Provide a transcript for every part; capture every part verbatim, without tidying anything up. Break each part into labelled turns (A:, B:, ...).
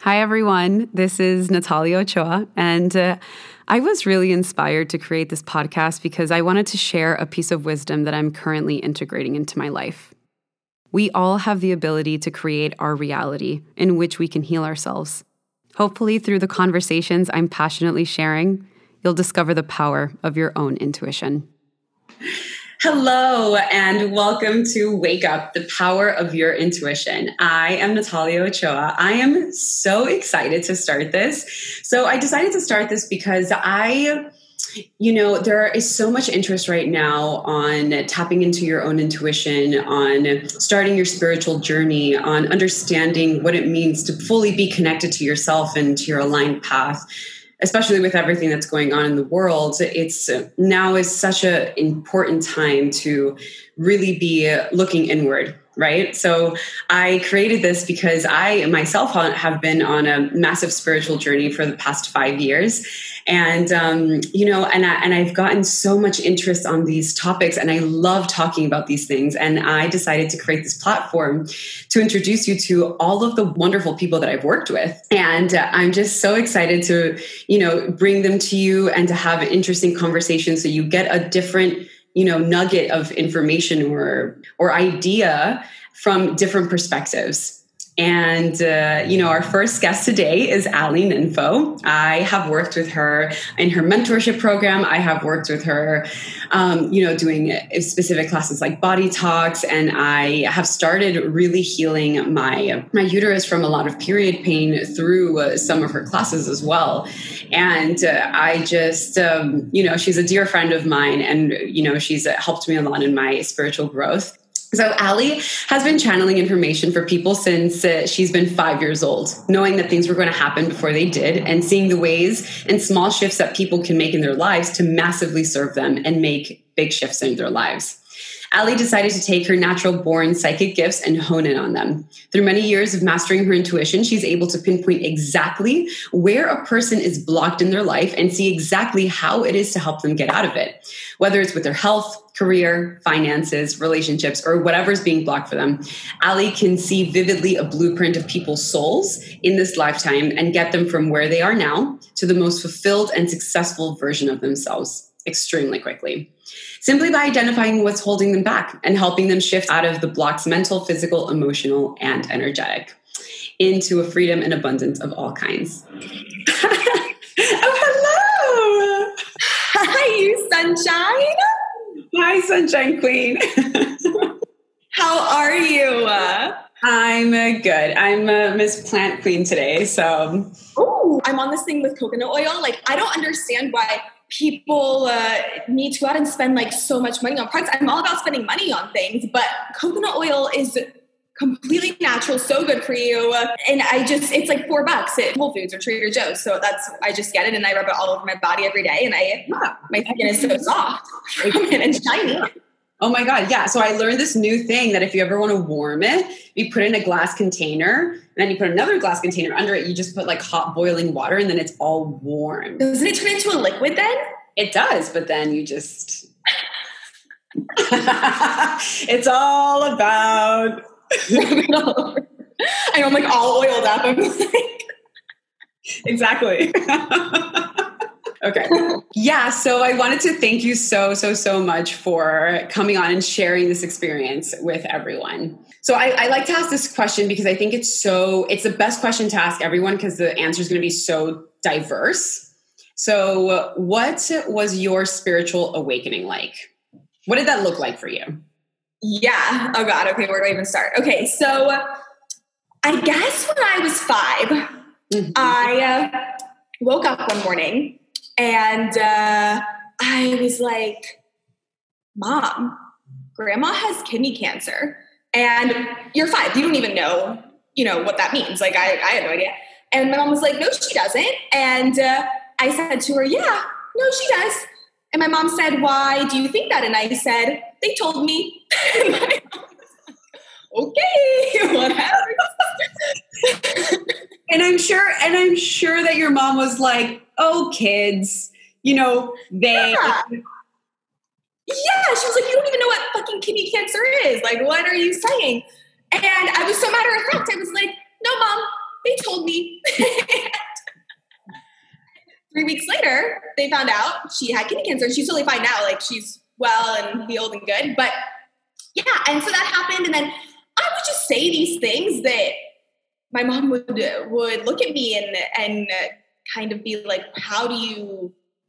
A: Hi, everyone. This is Natalia Ochoa, and uh, I was really inspired to create this podcast because I wanted to share a piece of wisdom that I'm currently integrating into my life. We all have the ability to create our reality in which we can heal ourselves. Hopefully, through the conversations I'm passionately sharing, you'll discover the power of your own intuition.
B: Hello, and welcome to Wake Up, the Power of Your Intuition. I am Natalia Ochoa. I am so excited to start this. So I decided to start this because I, you know, there is so much interest right now on tapping into your own intuition, on starting your spiritual journey, on understanding what it means to fully be connected to yourself and to your aligned path. Especially with everything that's going on in the world, it's now is such an important time to really be looking inward, right? So I created this because I myself have been on a massive spiritual journey for the past five years. And, um, you know, and, I, and I've gotten so much interest on these topics, and I love talking about these things. And I decided to create this platform to introduce you to all of the wonderful people that I've worked with. And uh, I'm just so excited to, you know, bring them to you and to have interesting conversations so you get a different, you know, nugget of information or, or idea from different perspectives. And, uh, you know, our first guest today is Ali Ninfo. I have worked with her in her mentorship program. I have worked with her, um, you know, doing specific classes like Body Talks. And I have started really healing my, my uterus from a lot of period pain through uh, some of her classes as well. And uh, I just, um, you know, she's a dear friend of mine, and, you know, she's uh, helped me a lot in my spiritual growth. So Ali has been channeling information for people since uh, she's been five years old, knowing that things were going to happen before they did, and seeing the ways and small shifts that people can make in their lives to massively serve them and make big shifts in their lives. Ali decided to take her natural-born psychic gifts and hone in on them. Through many years of mastering her intuition, she's able to pinpoint exactly where a person is blocked in their life and see exactly how it is to help them get out of it. Whether it's with their health, career, finances, relationships, or whatever's being blocked for them, Ali can see vividly a blueprint of people's souls in this lifetime and get them from where they are now to the most fulfilled and successful version of themselves extremely quickly, simply by identifying what's holding them back and helping them shift out of the blocks, mental, physical, emotional, and energetic, into a freedom and abundance of all kinds. Oh, hello!
C: Hi, you sunshine.
B: Hi, Sunshine Queen.
C: How are you?
B: I'm uh, good. I'm uh, Miss Plant Queen today, so.
C: Oh, I'm on this thing with coconut oil. Like, I don't understand why people uh, need to go out and spend like so much money on products. I'm all about spending money on things, but coconut oil is completely natural, so good for you. And I just, it's like four bucks at Whole Foods or Trader Joe's. So that's, I just get it and I rub it all over my body every day. And I, yeah, my skin is so soft and shiny.
B: Oh my God. Yeah. So I learned this new thing that if you ever want to warm it, you put it in a glass container and then you put another glass container under it. You just put like hot boiling water and then it's all warm.
C: Doesn't it turn into a liquid then?
B: It does. But then you just, it's all about.
C: I know, I'm like all oiled up. I'm like,
B: exactly. Okay. Yeah. So I wanted to thank you so, so, so much for coming on and sharing this experience with everyone. So I, I like to ask this question because I think it's so, it's the best question to ask everyone because the answer is going to be so diverse. So what was your spiritual awakening like? What did that look like for you?
C: Yeah. Oh God. Okay. Where do I even start? Okay. So I guess when I was five, mm-hmm. I uh, woke up one morning and uh, I was like, Mom, Grandma has kidney cancer. And you're five. You don't even know, you know, what that means. Like, I, I had no idea. And my mom was like, no, she doesn't. And uh, I said to her, yeah, no, she does. And my mom said, why do you think that? And I said, they told me. And my mom was like, okay, whatever.
B: And I'm sure, and I'm sure that your mom was like, oh, kids, you know, they.
C: Yeah. Yeah, she was like, you don't even know what fucking kidney cancer is. Like, what are you saying? And I was so matter of fact. I was like, no, Mom, they told me. Three weeks later, they found out she had kidney cancer. She's totally fine now. Like, she's well and healed and good. But yeah, and so that happened. And then I would just say these things that my mom would would look at me and and uh, kind of be like, how do you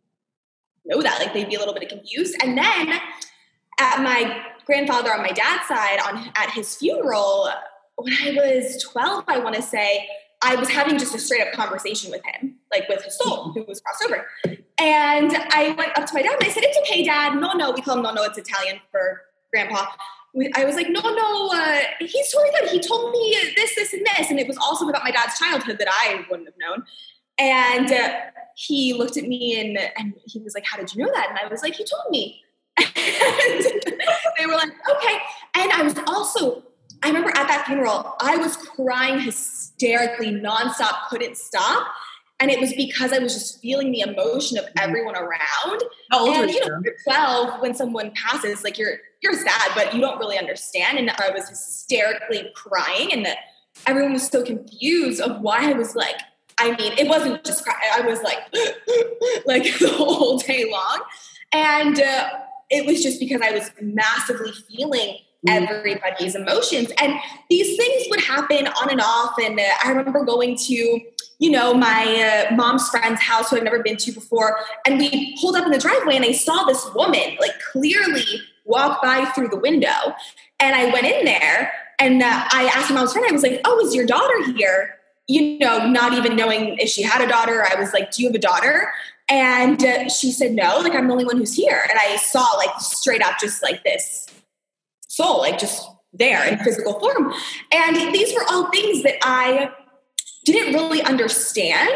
C: know that? Like, they'd be a little bit confused. And then at my grandfather on my dad's side, on at his funeral, when I was twelve, I want to say, I was having just a straight up conversation with him, like with his soul, who was crossed over. And I went up to my dad and I said, it's okay, Dad. No, no, we call him no, no, it's Italian for grandpa. I was like, no, no, uh, he's totally good. He told me this, this, and this. And it was also about my dad's childhood that I wouldn't have known. And uh, he looked at me and, and he was like, how did you know that? And I was like, he told me. And they were like, okay. And I was also, I remember at that funeral, I was crying hysterically, nonstop, couldn't stop. And it was because I was just feeling the emotion of everyone around.
B: How old
C: and,
B: were
C: you know, you're twelve, when someone passes, like, you're you're sad, but you don't really understand. And I was hysterically crying, and that everyone was so confused of why I was like, I mean, it wasn't just crying. I was like, like the whole day long. And uh, it was just because I was massively feeling everybody's emotions. And these things would happen on and off. And uh, I remember going to, you know, my uh, mom's friend's house who I'd never been to before. And we pulled up in the driveway and I saw this woman like clearly walk by through the window. And I went in there and uh, I asked my mom's friend, I was like, oh, is your daughter here? You know, not even knowing if she had a daughter. I was like, do you have a daughter? And uh, she said, no, like, I'm the only one who's here. And I saw like straight up just like this soul, like just there in physical form. And these were all things that I didn't really understand.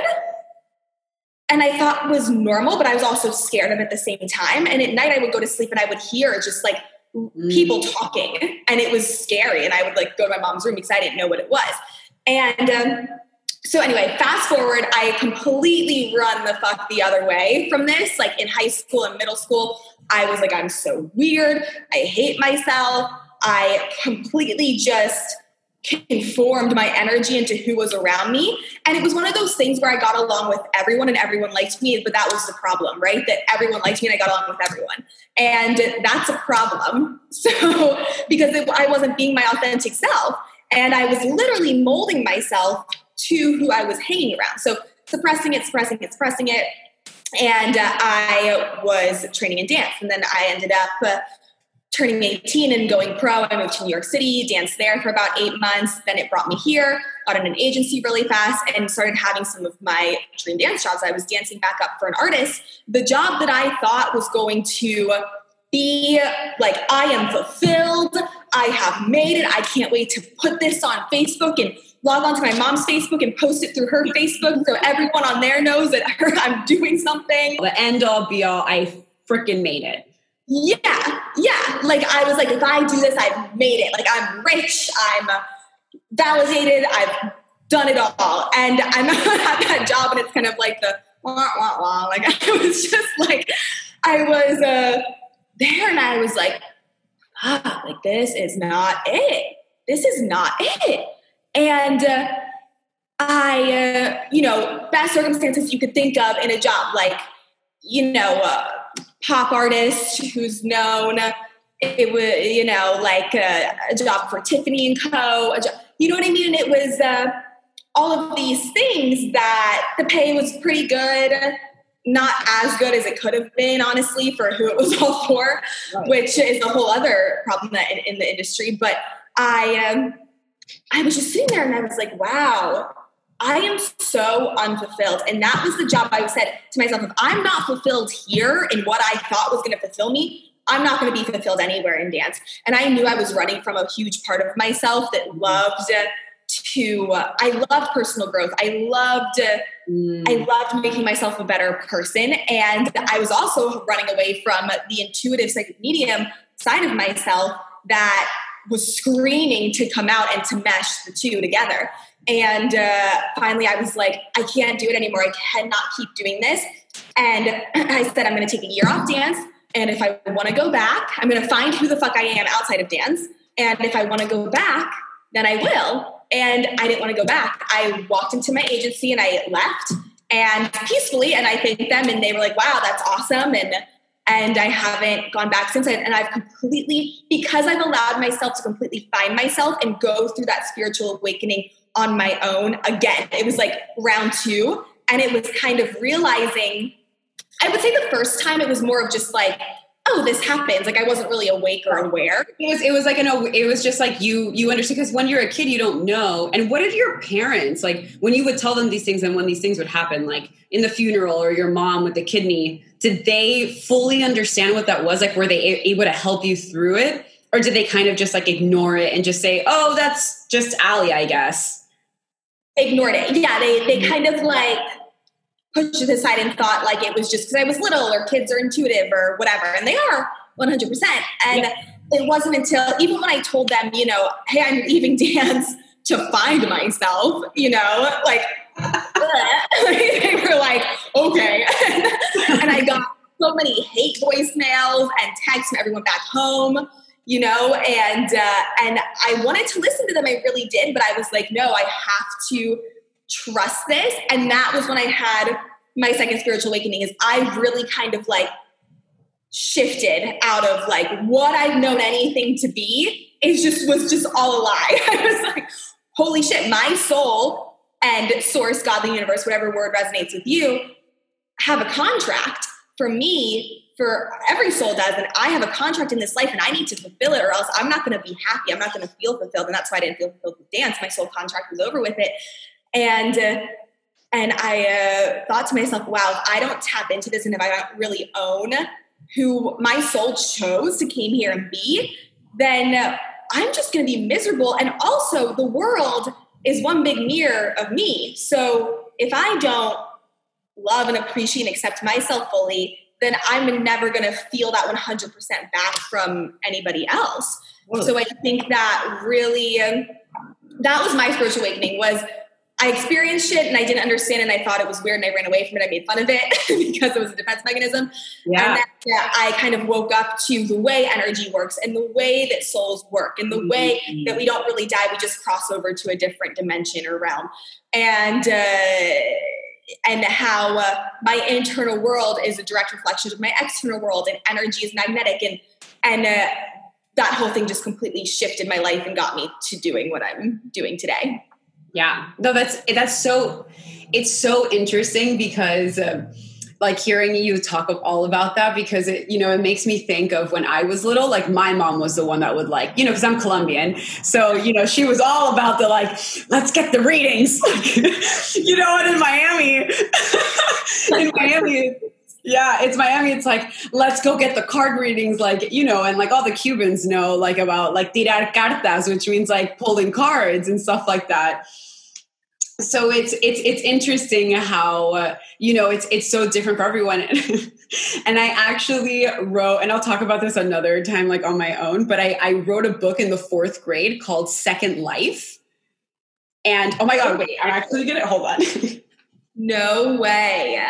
C: And I thought was normal, but I was also scared of at the same time. And at night I would go to sleep and I would hear just like mm. people talking, and it was scary. And I would like go to my mom's room because I didn't know what it was. And um, so anyway, fast forward, I completely run the fuck the other way from this. Like in high school and middle school, I was like, I'm so weird. I hate myself. I completely just conformed my energy into who was around me. And it was one of those things where I got along with everyone and everyone liked me, but that was the problem, right? That everyone liked me and I got along with everyone. And that's a problem. So, because it, I wasn't being my authentic self, and I was literally molding myself to who I was hanging around. So suppressing it, suppressing it, suppressing it. And uh, I was training in dance. And then I ended up uh, turning eighteen and going pro. I moved to New York City, danced there for about eight months. Then it brought me here, got in an agency really fast, and started having some of my dream dance jobs. I was dancing back up for an artist. The job that I thought was going to be like, I am fulfilled. I have made it. I can't wait to put this on Facebook and log on to my mom's Facebook and post it through her Facebook so everyone on there knows that her, I'm doing something.
B: The end all be all, I freaking made it.
C: Yeah, yeah. Like I was like, if I do this, I've made it. Like I'm rich, I'm validated, I've done it all. And I'm at that job and it's kind of like the wah, wah, wah. Like I was just like, I was uh, there and I was like, ah, like this is not it. This is not it. And uh, I, uh, you know, best circumstances you could think of in a job, like, you know, uh, pop artist who's known, it was, you know, like a, a job for Tiffany and Co. A job, you know what I mean? And it was uh, all of these things that the pay was pretty good, not as good as it could have been, honestly, for who it was all for, right. Which is a whole other problem that in, in the industry. But I, um, I was just sitting there and I was like, wow, I am so unfulfilled. And that was the job I said to myself, if I'm not fulfilled here in what I thought was going to fulfill me, I'm not going to be fulfilled anywhere in dance. And I knew I was running from a huge part of myself that loved to, uh, I loved personal growth. I loved, uh, mm. I loved making myself a better person. And I was also running away from the intuitive psychic medium side of myself that was screaming to come out and to mesh the two together. And uh, finally I was like, I can't do it anymore. I cannot keep doing this. And I said, I'm going to take a year off dance. And if I want to go back, I'm going to find who the fuck I am outside of dance. And if I want to go back, then I will. And I didn't want to go back. I walked into my agency and I left and peacefully, and I thanked them and they were like, wow, that's awesome. And And I haven't gone back since. And I've completely, because I've allowed myself to completely find myself and go through that spiritual awakening on my own again. It was like round two. And it was kind of realizing, I would say the first time it was more of just like, oh, this happens. Like I wasn't really awake or aware.
B: It was, it was like, an, it was just like you, you understood, because when you're a kid, you don't know. And what did your parents, like when you would tell them these things and when these things would happen, like in the funeral or your mom with the kidney, did they fully understand what that was? Like, were they able to help you through it? Or did they kind of just like ignore it and just say, oh, that's just Allie, I guess?
C: Ignored it. Yeah. They, they kind of like pushed it aside and thought like it was just because I was little or kids are intuitive or whatever. And they are one hundred percent. And yeah. It wasn't until, even when I told them, you know, hey, I'm leaving dance to find myself, you know, like, they were like, okay. And I got so many hate voicemails and texts from everyone back home, you know, and, uh, and I wanted to listen to them. I really did. But I was like, no, I have to trust this. And that was when I had my second spiritual awakening. Is I really kind of like shifted out of like what I've known anything to be is just was just all a lie. I was like, holy shit, my soul and source, God, the universe, whatever word resonates with you, have a contract for me, for every soul does. And I have a contract in this life and I need to fulfill it or else I'm not going to be happy. I'm not going to feel fulfilled. And that's why I didn't feel fulfilled with dance. My soul contract was over with it. And, uh, and I uh, thought to myself, wow, if I don't tap into this and if I don't really own who my soul chose to came here and be, then uh, I'm just going to be miserable. And also the world is one big mirror of me. So if I don't love and appreciate and accept myself fully, then I'm never going to feel that one hundred percent back from anybody else. Whoa. So I think that really, um, that was my spiritual awakening. Was I experienced shit and I didn't understand and I thought it was weird and I ran away from it. I made fun of it because it was a defense mechanism.
B: Yeah.
C: And then yeah, I kind of woke up to the way energy works and the way that souls work and the mm-hmm. way that we don't really die. We just cross over to a different dimension or realm. And, uh, and how uh, my internal world is a direct reflection of my external world and energy is magnetic. And, and uh, that whole thing just completely shifted my life and got me to doing what I'm doing today.
B: Yeah, no, that's, that's so, it's so interesting because um, like hearing you talk all about that, because it, you know, it makes me think of when I was little, like my mom was the one that would like, you know, cause I'm Colombian. So, you know, she was all about the, like, let's get the readings, you know, and in Miami, in Miami, yeah, it's Miami. It's like, let's go get the card readings. Like, you know, and like all the Cubans know like about like tirar cartas, which means like pulling cards and stuff like that. So it's, it's, it's interesting how, uh, you know, it's, it's so different for everyone. And I actually wrote, and I'll talk about this another time, like on my own, but I, I wrote a book in the fourth grade called Second Life. And oh my God, wait, I'm actually going to, hold on.
C: No way.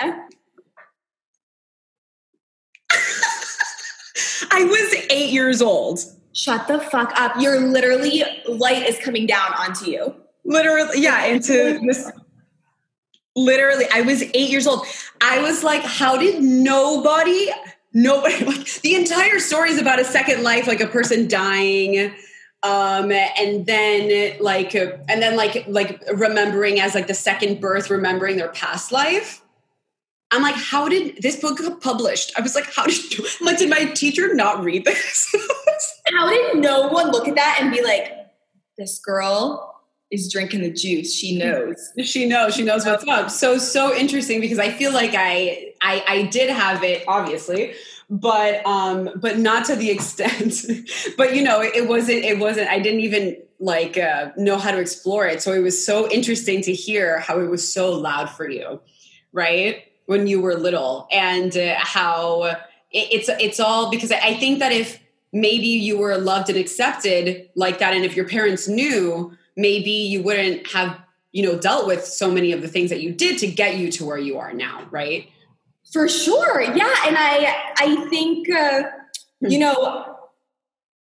B: I was eight years old.
C: Shut the fuck up. You're literally, light is coming down onto you.
B: Literally, yeah, into this. Literally, I was eight years old. I was like, how did nobody, nobody, like the entire story is about a second life, like a person dying. Um, and then like, uh, and then like, like remembering as like the second birth, remembering their past life. I'm like, how did this book get published? I was like, how did you, I'm like, did my teacher not read this?
C: How did no one look at that and be like, this girl is drinking the juice. She knows.
B: She knows. She knows what's up. So, so interesting because I feel like I, I, I did have it, obviously, but, um, but not to the extent, but you know, it, it wasn't, it wasn't, I didn't even like, uh, know how to explore it. So it was so interesting to hear how it was so loud for you, right? When you were little and uh, how it, it's, it's all because I think that if maybe you were loved and accepted like that, and if your parents knew, maybe you wouldn't have, you know, dealt with so many of the things that you did to get you to where you are now. Right.
C: For sure. Yeah. And I, I think, uh, you know,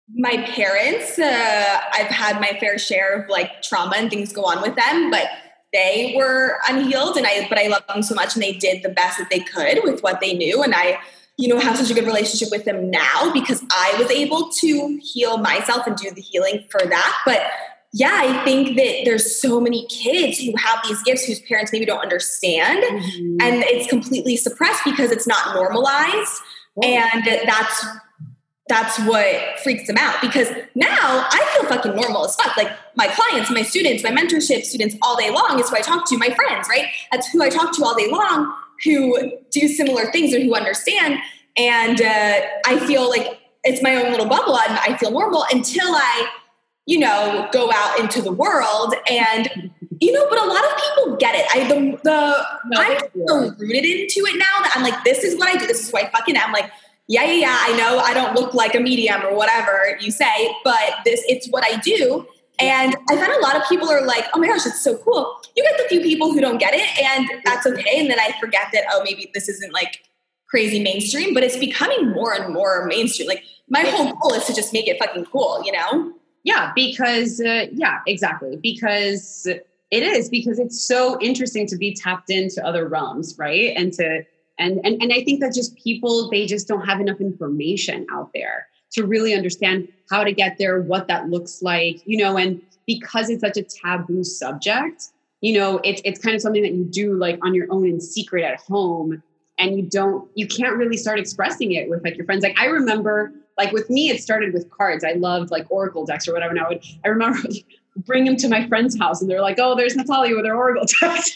C: my parents, uh, I've had my fair share of like trauma and things go on with them, but they were unhealed, and I, but I love them so much, and they did the best that they could with what they knew. And I, you know, have such a good relationship with them now because I was able to heal myself and do the healing for that. But yeah, I think that there's so many kids who have these gifts whose parents maybe don't understand, mm-hmm. and it's completely suppressed because it's not normalized. Oh. And that's, that's what freaks them out, because now I feel fucking normal as fuck. Like my clients, my students, my mentorship students all day long is who I talk to, my friends, right? That's who I talk to all day long, who do similar things and who understand. And uh, I feel like it's my own little bubble and I feel normal until I, you know, go out into the world and, you know, but a lot of people get it. I, the, the, no, I'm so rooted into it now that I'm like, this is what I do. This is who I fucking am. Like, yeah, yeah, yeah. I know I don't look like a medium or whatever you say, but this, it's what I do. And I find a lot of people are like, oh my gosh, it's so cool. You get the few people who don't get it, and that's okay. And then I forget that, oh, maybe this isn't like crazy mainstream, but it's becoming more and more mainstream. Like my whole goal is to just make it fucking cool, you know?
B: Yeah, because, uh, yeah, exactly. Because it is, because it's so interesting to be tapped into other realms, right? And to, and, and, and I think that just people, they just don't have enough information out there to really understand how to get there, what that looks like, you know, and because it's such a taboo subject, you know, it's, it's kind of something that you do like on your own in secret at home. And you don't, you can't really start expressing it with like your friends. Like I remember, like with me, it started with cards. I loved like Oracle decks or whatever. And I would, I remember bring them to my friend's house and they're like, oh, there's Natalia with her Oracle decks.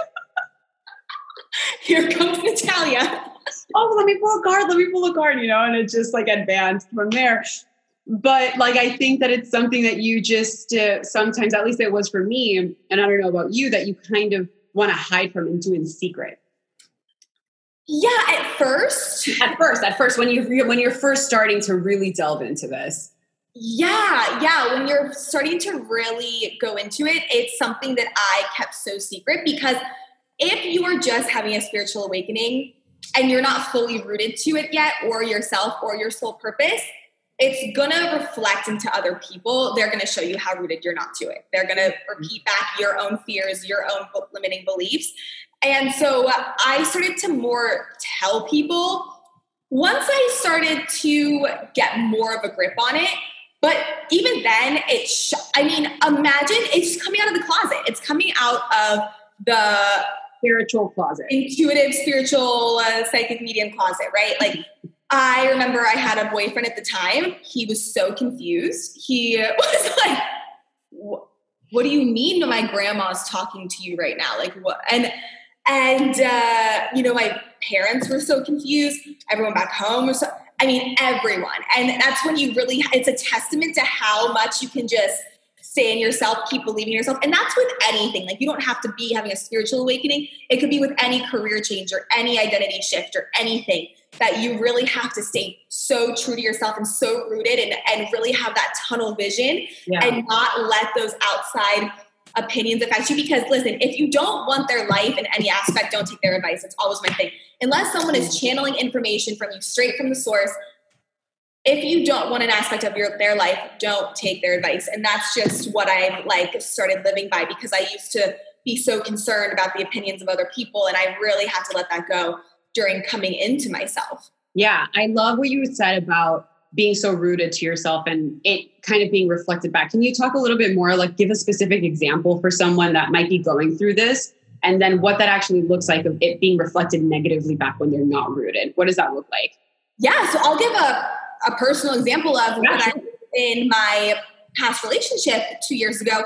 C: Here comes Natalia.
B: Oh, let me pull a card. Let me pull a card, you know, and it just like advanced from there. But like, I think that it's something that you just uh, sometimes, at least it was for me, and I don't know about you, that you kind of want to hide from and do in secret.
C: Yeah, at first.
B: At first, at first, when you when you're first starting to really delve into this.
C: Yeah, yeah. When you're starting to really go into it, it's something that I kept so secret, because if you are just having a spiritual awakening and you're not fully rooted to it yet, or yourself or your soul purpose, it's going to reflect into other people. They're going to show you how rooted you're not to it. They're going to repeat back your own fears, your own limiting beliefs. And so I started to more tell people once I started to get more of a grip on it. But even then, it, sh- I mean, imagine it's coming out of the closet. It's coming out of the
B: spiritual closet,
C: intuitive, spiritual, uh, psychic medium closet, right? Like I remember I had a boyfriend at the time. He was so confused. He was like, what do you mean my grandma's talking to you right now? Like what? And And, uh, you know, my parents were so confused. Everyone back home was so, I mean, everyone. And that's when you really, it's a testament to how much you can just stay in yourself, keep believing in yourself. And that's with anything. Like you don't have to be having a spiritual awakening. It could be with any career change or any identity shift or anything, that you really have to stay so true to yourself and so rooted and, and really have that tunnel vision, yeah. and not let those outside opinions affect you. Because listen, if you don't want their life in any aspect, don't take their advice. It's always my thing. Unless someone is channeling information from you straight from the source, if you don't want an aspect of your their life, don't take their advice. And that's just what I like started living by, because I used to be so concerned about the opinions of other people, and I really had to let that go during coming into myself.
B: Yeah, I love what you said about being so rooted to yourself and it kind of being reflected back. Can you talk a little bit more, like give a specific example for someone that might be going through this, and then what that actually looks like of it being reflected negatively back when they're not rooted? What does that look like?
C: Yeah, so I'll give a, a personal example of
B: yeah,
C: when
B: sure.
C: I was in my past relationship two years ago.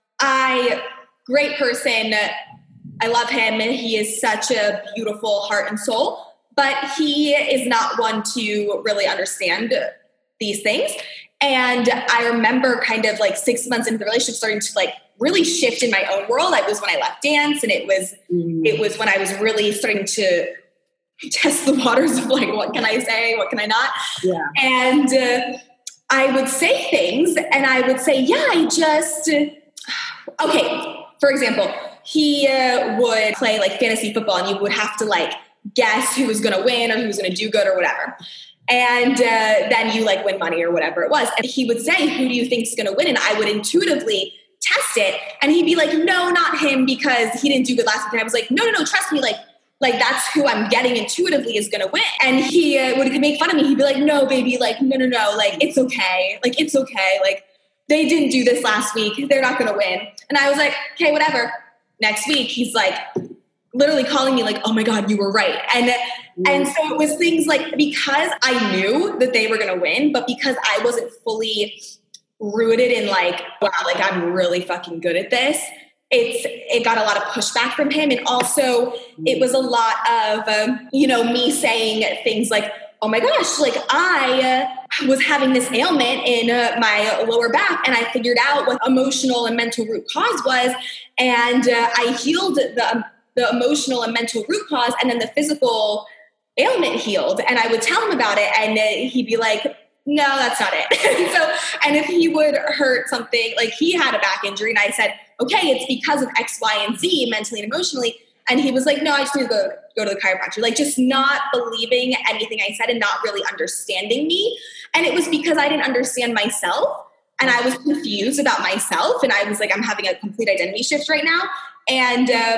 C: I, great person, I love him. He is such a beautiful heart and soul, but he is not one to really understand these things. And I remember kind of like six months into the relationship starting to like really shift in my own world. It was when I left dance, and it was, mm. it was when I was really starting to test the waters of like, what can I say? What can I not?
B: Yeah.
C: And uh, I would say things and I would say, yeah, I just, uh, okay. For example, he uh, would play like fantasy football, and you would have to like guess who was going to win or who was going to do good or whatever. And uh, then you like win money or whatever it was. And he would say, who do you think is going to win? And I would intuitively test it. And he'd be like, no, not him, because he didn't do good last week. And I was like, no, no, no, trust me. Like, like that's who I'm getting intuitively is going to win. And he uh, would make fun of me. He'd be like, no, baby, like, no, no, no, like, it's okay. Like, it's okay. Like, they didn't do this last week. They're not going to win. And I was like, okay, whatever. Next week, he's like literally calling me like, oh my God, you were right. And, and so it was things like, because I knew that they were going to win, but because I wasn't fully rooted in like, wow, like I'm really fucking good at this. It's, it got a lot of pushback from him. And also it was a lot of, um, you know, me saying things like, oh my gosh, like I uh, was having this ailment in uh, my lower back, and I figured out what emotional and mental root cause was. And uh, I healed the, the emotional and mental root cause, and then the physical ailment healed. And I would tell him about it, and uh, he'd be like, no, that's not it. So, and if he would hurt something, like he had a back injury, and I said, okay, it's because of X, Y, and Z, mentally and emotionally. And he was like, no, I just need to go, go to the chiropractor. Like just not believing anything I said and not really understanding me. And it was because I didn't understand myself, and I was confused about myself. And I was like, I'm having a complete identity shift right now. And, uh,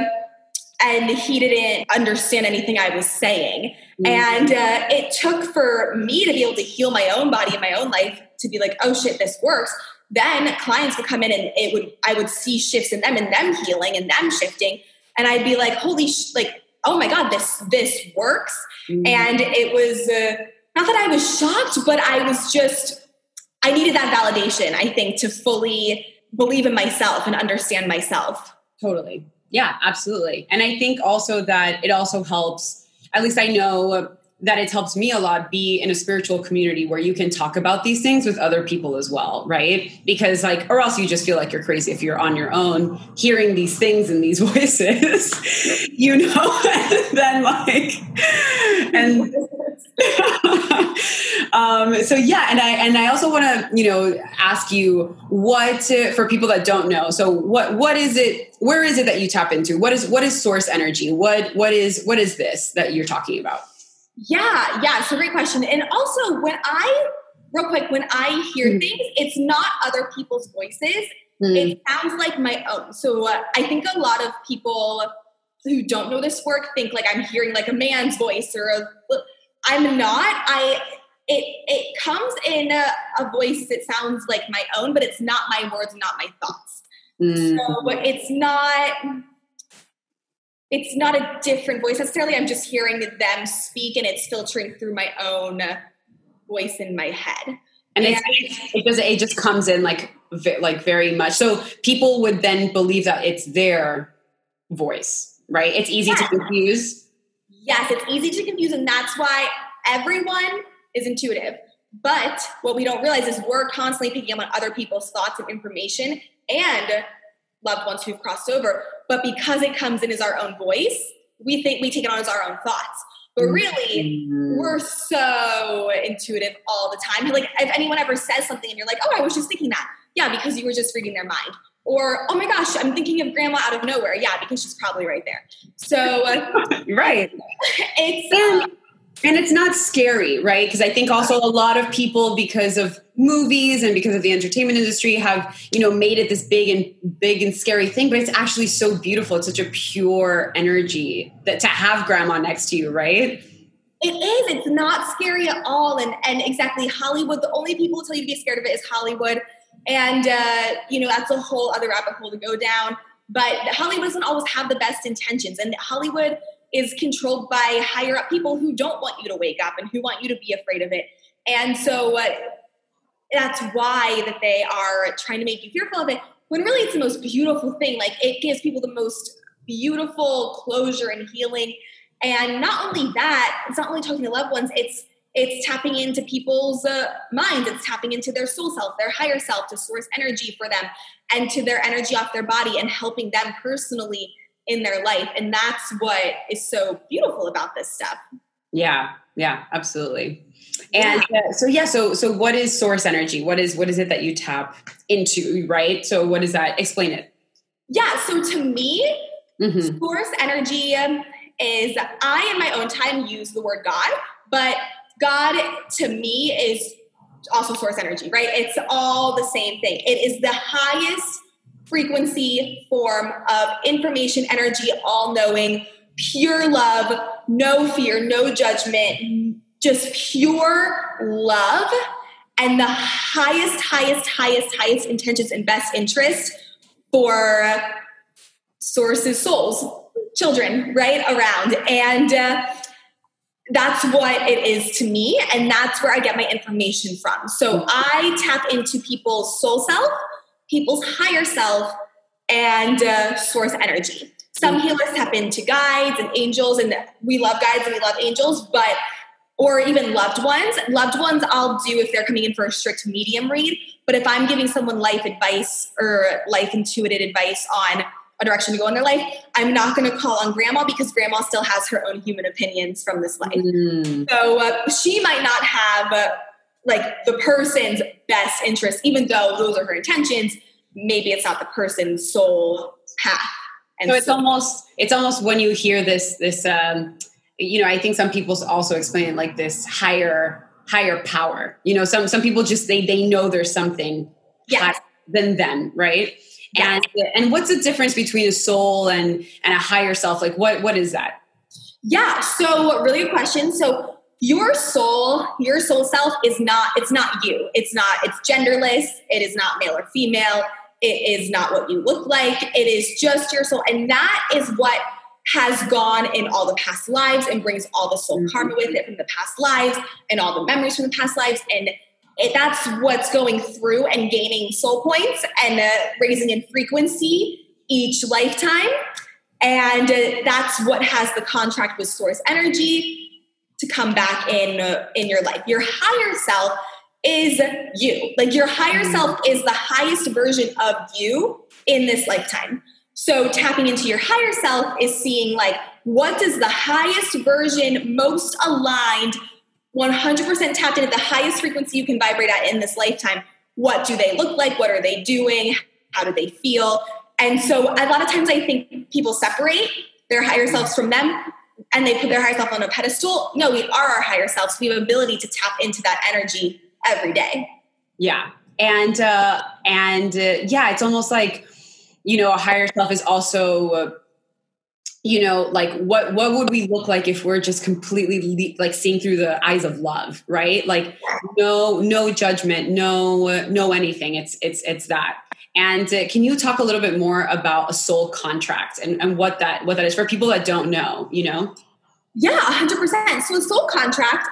C: and he didn't understand anything I was saying. Mm-hmm. And uh, it took for me to be able to heal my own body and my own life to be like, oh shit, this works. Then clients would come in and it would, I would see shifts in them and them healing and them shifting. And I'd be like, holy, sh- like, oh my God, this, this works. Mm-hmm. And it was uh, not that I was shocked, but I was just, I needed that validation, I think, to fully believe in myself and understand myself.
B: Totally. Yeah, absolutely. And I think also that it also helps, at least I know that it's helped me a lot, be in a spiritual community where you can talk about these things with other people as well, right? Because like, or else you just feel like you're crazy if you're on your own hearing these things and these voices, you know, and then like, and um, so yeah. And I, and I also want to, you know, ask you what, for people that don't know, so what, what is it, where is it that you tap into? What is, what is source energy? What, what is, what is this that you're talking about?
C: Yeah, yeah, it's a great question. And also when I, real quick, when I hear mm. things, it's not other people's voices. Mm. It sounds like my own. So uh, I think a lot of people who don't know this work think like I'm hearing like a man's voice or a, I'm not. I it it comes in a, a voice that sounds like my own, but it's not my words, not my thoughts. Mm. So it's not... It's not a different voice necessarily. I'm just hearing them speak, and it's filtering through my own voice in my head.
B: And, and it's, it, just, it just comes in like, like very much. So people would then believe that it's their voice, right? It's easy yeah. to confuse.
C: Yes, it's easy to confuse. And that's why everyone is intuitive. But what we don't realize is we're constantly picking up on other people's thoughts and information and loved ones who've crossed over. But because it comes in as our own voice, we think we take it on as our own thoughts. But really, mm-hmm. we're so intuitive all the time. Like if anyone ever says something and you're like, oh, I was just thinking that. Yeah, because you were just reading their mind. Or, oh my gosh, I'm thinking of grandma out of nowhere. Yeah, because she's probably right there. So, uh,
B: right.
C: It's...
B: And, um, and it's not scary, right? Because I think also a lot of people, because of movies and because of the entertainment industry, have, you know, made it this big and big and scary thing, but it's actually so beautiful. It's such a pure energy that to have grandma next to you, right?
C: It is. It's not scary at all. And and exactly, Hollywood, the only people who tell you to be scared of it is Hollywood. And, uh, you know, that's a whole other rabbit hole to go down. But Hollywood doesn't always have the best intentions. And Hollywood is controlled by higher up people who don't want you to wake up and who want you to be afraid of it. And so uh, that's why that they are trying to make you fearful of it, when really it's the most beautiful thing. Like it gives people the most beautiful closure and healing. And not only that, it's not only talking to loved ones, it's it's tapping into people's uh, minds. It's tapping into their soul self, their higher self, to source energy for them and to their energy off their body and helping them personally in their life. And that's what is so beautiful about this stuff.
B: Yeah. Yeah, absolutely. And yeah. Uh, so, yeah, so, so what is source energy? What is, what is it that you tap into, right? So what is that? Explain it.
C: Yeah. So to me, mm-hmm. source energy is, I in my own time use the word God, but God to me is also source energy, right? It's all the same thing. It is the highest frequency form of information, energy, all knowing, pure love, no fear, no judgment, just pure love, and the highest, highest, highest, highest intentions and best interest for sources, souls, children, right around. And uh, that's what it is to me. And that's where I get my information from. So I tap into people's soul self, people's higher self, and uh, source energy. Some healers tap into guides and angels, and we love guides and we love angels, but or even loved ones. Loved ones I'll do if they're coming in for a strict medium read. But if I'm giving someone life advice or life intuited advice on a direction to go in their life, I'm not going to call on grandma because grandma still has her own human opinions from this life. Mm. So uh, she might not have uh, like the person's best interest, even though those are her intentions. Maybe it's not the person's soul path. And
B: so it's so- almost, it's almost when you hear this, this, um, you know, I think some people also explain it like this higher, higher power. You know, some some people just they they know there's something
C: yes.
B: higher than them, right?
C: Yes.
B: And and what's the difference between a soul and and a higher self? Like what what is that?
C: Yeah. So really good question. So your soul, your soul self is not. It's not you. It's not. It's genderless. It is not male or female. It is not what you look like. It is just your soul, and that is what has gone in all the past lives and brings all the soul karma with it from the past lives and all the memories from the past lives. And it, that's what's going through and gaining soul points and uh, raising in frequency each lifetime. And uh, that's what has the contract with source energy to come back in, uh, in your life. Your higher self is you. Like your higher self is the highest version of you in this lifetime. So tapping into your higher self is seeing like, what does the highest version, most aligned, one hundred percent tapped into the highest frequency you can vibrate at in this lifetime? What do they look like? What are they doing? How do they feel? And so a lot of times I think people separate their higher selves from them and they put their higher self on a pedestal. No, we are our higher selves. We have ability to tap into that energy every day.
B: Yeah. And, uh, and, uh, yeah, it's almost like, you know, a higher self is also, uh, you know, like what, what would we look like if we're just completely le- like seeing through the eyes of love, right? Like no, no judgment, no, uh, no anything. It's, it's, it's that. And uh, can you talk a little bit more about a soul contract and, and what that, what that is for people that don't know, you know?
C: Yeah, a hundred percent. So a soul contract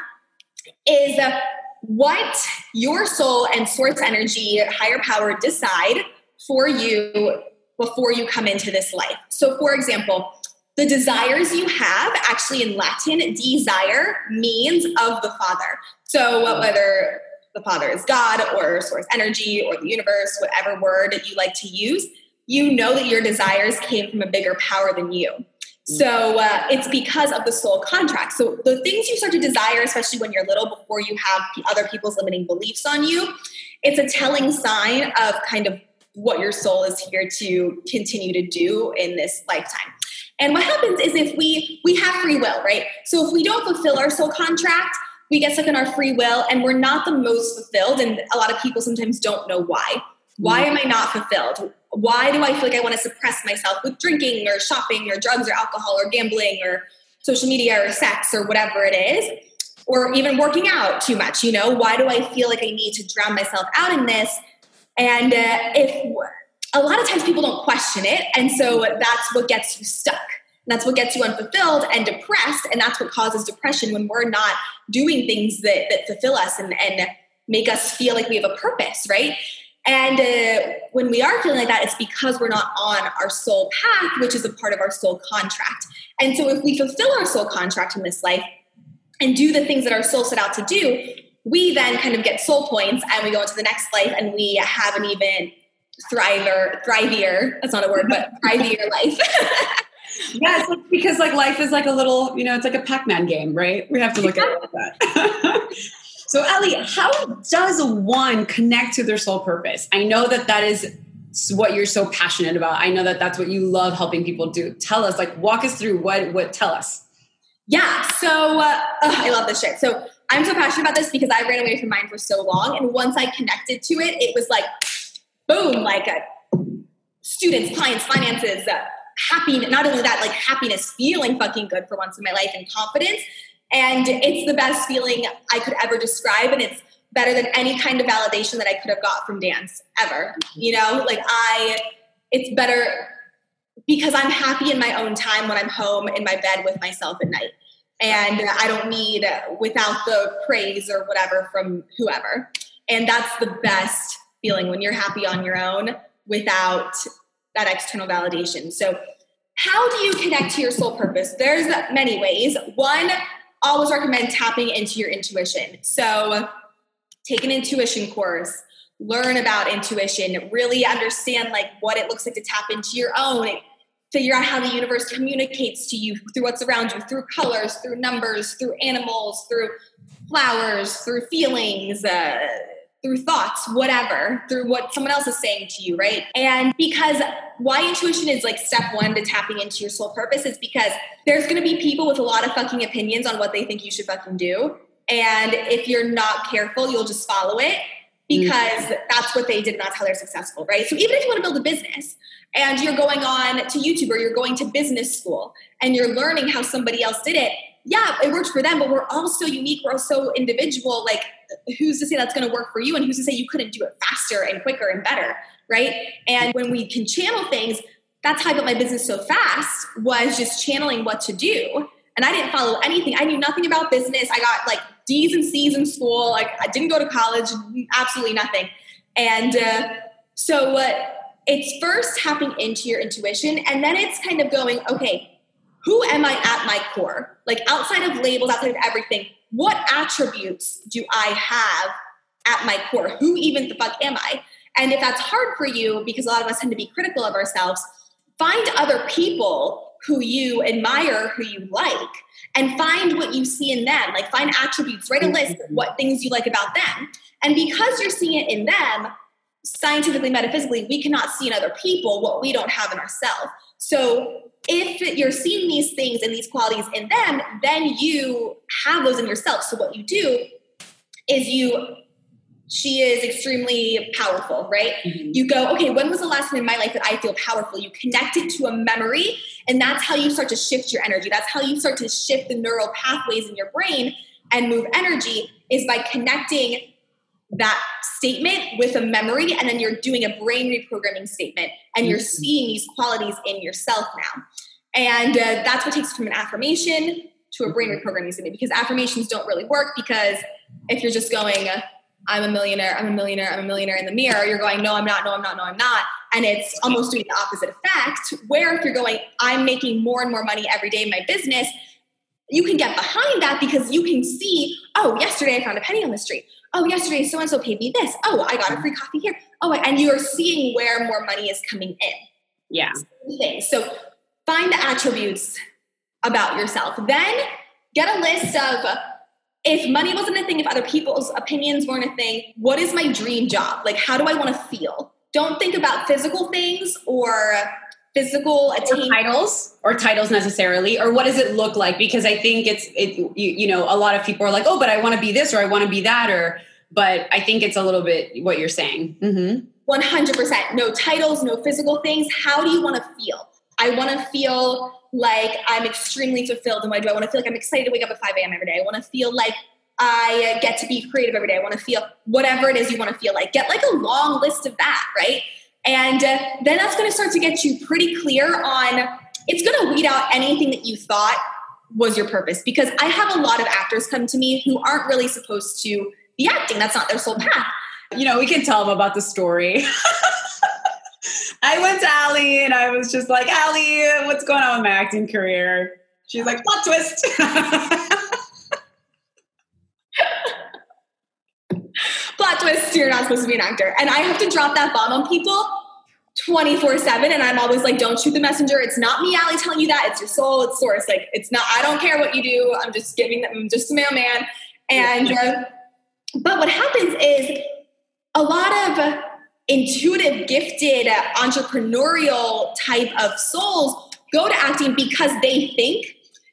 C: is uh, what your soul and source energy, higher power decide for you before you come into this life. So for example, the desires you have, actually in Latin, desire means of the Father. So whether the Father is God or source energy or the universe, whatever word you like to use, you know that your desires came from a bigger power than you. So uh, it's because of the soul contract. So the things you start to desire, especially when you're little, before you have other people's limiting beliefs on you, it's a telling sign of kind of what your soul is here to continue to do in this lifetime. And what happens is if we, we have free will, right? So if we don't fulfill our soul contract, we get stuck in our free will and we're not the most fulfilled. And a lot of people sometimes don't know why. Why am I not fulfilled? Why do I feel like I want to suppress myself with drinking or shopping or drugs or alcohol or gambling or social media or sex or whatever it is? Or even working out too much, you know? Why do I feel like I need to drown myself out in this? And uh, if a lot of times people don't question it. And so that's what gets you stuck. And that's what gets you unfulfilled and depressed. And that's what causes depression when we're not doing things that, that fulfill us and, and make us feel like we have a purpose, right? And uh, when we are feeling like that, it's because we're not on our soul path, which is a part of our soul contract. And so if we fulfill our soul contract in this life and do the things that our soul set out to do, we then kind of get soul points and we go into the next life and we have an even thriver, thrivier, that's not a word, but thrivier life.
B: Yeah, it's like, because like life is like a little, you know, it's like a Pac-Man game, right? We have to look at it like that. So Ellie, how does one connect to their soul purpose? I know that that is what you're so passionate about. I know that that's what you love helping people do. Tell us, like, walk us through what, what, tell us.
C: Yeah. So uh, oh, I love this shit. So I'm so passionate about this because I ran away from mine for so long. And once I connected to it, it was like, boom, like a students, clients, finances, uh, happiness. Not only that, like happiness, feeling fucking good for once in my life and confidence. And it's the best feeling I could ever describe. And it's better than any kind of validation that I could have got from dance ever. You know, like I, it's better because I'm happy in my own time when I'm home in my bed with myself at night. And I don't need without the praise or whatever from whoever. And that's the best feeling when you're happy on your own without that external validation. So how do you connect to your soul purpose? There's many ways. One, always recommend tapping into your intuition. So take an intuition course, learn about intuition, really understand like what it looks like to tap into your own, figure out how the universe communicates to you through what's around you, through colors, through numbers, through animals, through flowers, through feelings, uh, through thoughts, whatever, through what someone else is saying to you, right? And because why intuition is like step one to tapping into your soul purpose is because there's going to be people with a lot of fucking opinions on what they think you should fucking do. And if you're not careful, you'll just follow it because mm-hmm. that's what they did and that's how they're successful, right? So even if you want to build a business and you're going on to YouTube or you're going to business school and you're learning how somebody else did it, yeah, it worked for them, but we're all so unique. We're all so individual. Like, who's to say that's going to work for you? And who's to say you couldn't do it faster and quicker and better, right? And when we can channel things, that's how I built my business so fast, was just channeling what to do. And I didn't follow anything. I knew nothing about business. I got like D's and C's in school. Like I didn't go to college, absolutely nothing. And uh, so uh, it's first tapping into your intuition. And then it's kind of going, okay, who am I at my core? Like outside of labels, outside of everything, what attributes do I have at my core? Who even the fuck am I? And if that's hard for you, because a lot of us tend to be critical of ourselves, find other people who you admire, who you like, and find what you see in them. Like find attributes, write a list of what things you like about them. And because you're seeing it in them, scientifically, metaphysically, we cannot see in other people what we don't have in ourselves. So if you're seeing these things and these qualities in them, then you have those in yourself. So what you do is you, she is extremely powerful, right? Mm-hmm. You go, okay, when was the last time in my life that I feel powerful? You connect it to a memory, and that's how you start to shift your energy. That's how you start to shift the neural pathways in your brain and move energy, is by connecting that statement with a memory, and then you're doing a brain reprogramming statement, and you're seeing these qualities in yourself now. And uh, that's what takes from an affirmation to a brain reprogramming statement, because affirmations don't really work, because if you're just going, uh, I'm a millionaire, I'm a millionaire, I'm a millionaire in the mirror, you're going, no, I'm not, no, I'm not, no, I'm not. And it's almost doing the opposite effect, where if you're going, I'm making more and more money every day in my business, you can get behind that because you can see, oh, yesterday I found a penny on the street. Oh, yesterday so-and-so paid me this. Oh, I got a free coffee here. Oh, and you're seeing where more money is coming in.
B: Yeah.
C: So find the attributes about yourself. Then get a list of, if money wasn't a thing, if other people's opinions weren't a thing, what is my dream job? Like, how do I want to feel? Don't think about physical things or physical attainment.
B: Or titles, or titles necessarily, or what does it look like? Because I think it's, it, you, you know, a lot of people are like, oh, but I want to be this, or I want to be that, or, but I think it's a little bit what you're saying. Mm-hmm.
C: one hundred percent. No titles, no physical things. How do you want to feel? I want to feel like I'm extremely fulfilled in what I do. I want to feel like I'm excited to wake up at five a.m. every day. I want to feel like I get to be creative every day. I want to feel whatever it is you want to feel like. Get like a long list of that, right? And uh, then that's going to start to get you pretty clear on, it's going to weed out anything that you thought was your purpose. Because I have a lot of actors come to me who aren't really supposed to be acting. That's not their soul path.
B: You know, we can tell them about the story. I went to Allie and I was just like, Allie, what's going on with my acting career? She's like, plot twist.
C: Plot twist, you're not supposed to be an actor. And I have to drop that bomb on people twenty-four seven. And I'm always like, don't shoot the messenger. It's not me, Allie, telling you that. It's your soul. It's source. Like, it's not, I don't care what you do. I'm just giving them, I'm just a mailman. And, uh, but what happens is a lot of intuitive, gifted, uh, entrepreneurial type of souls go to acting because they think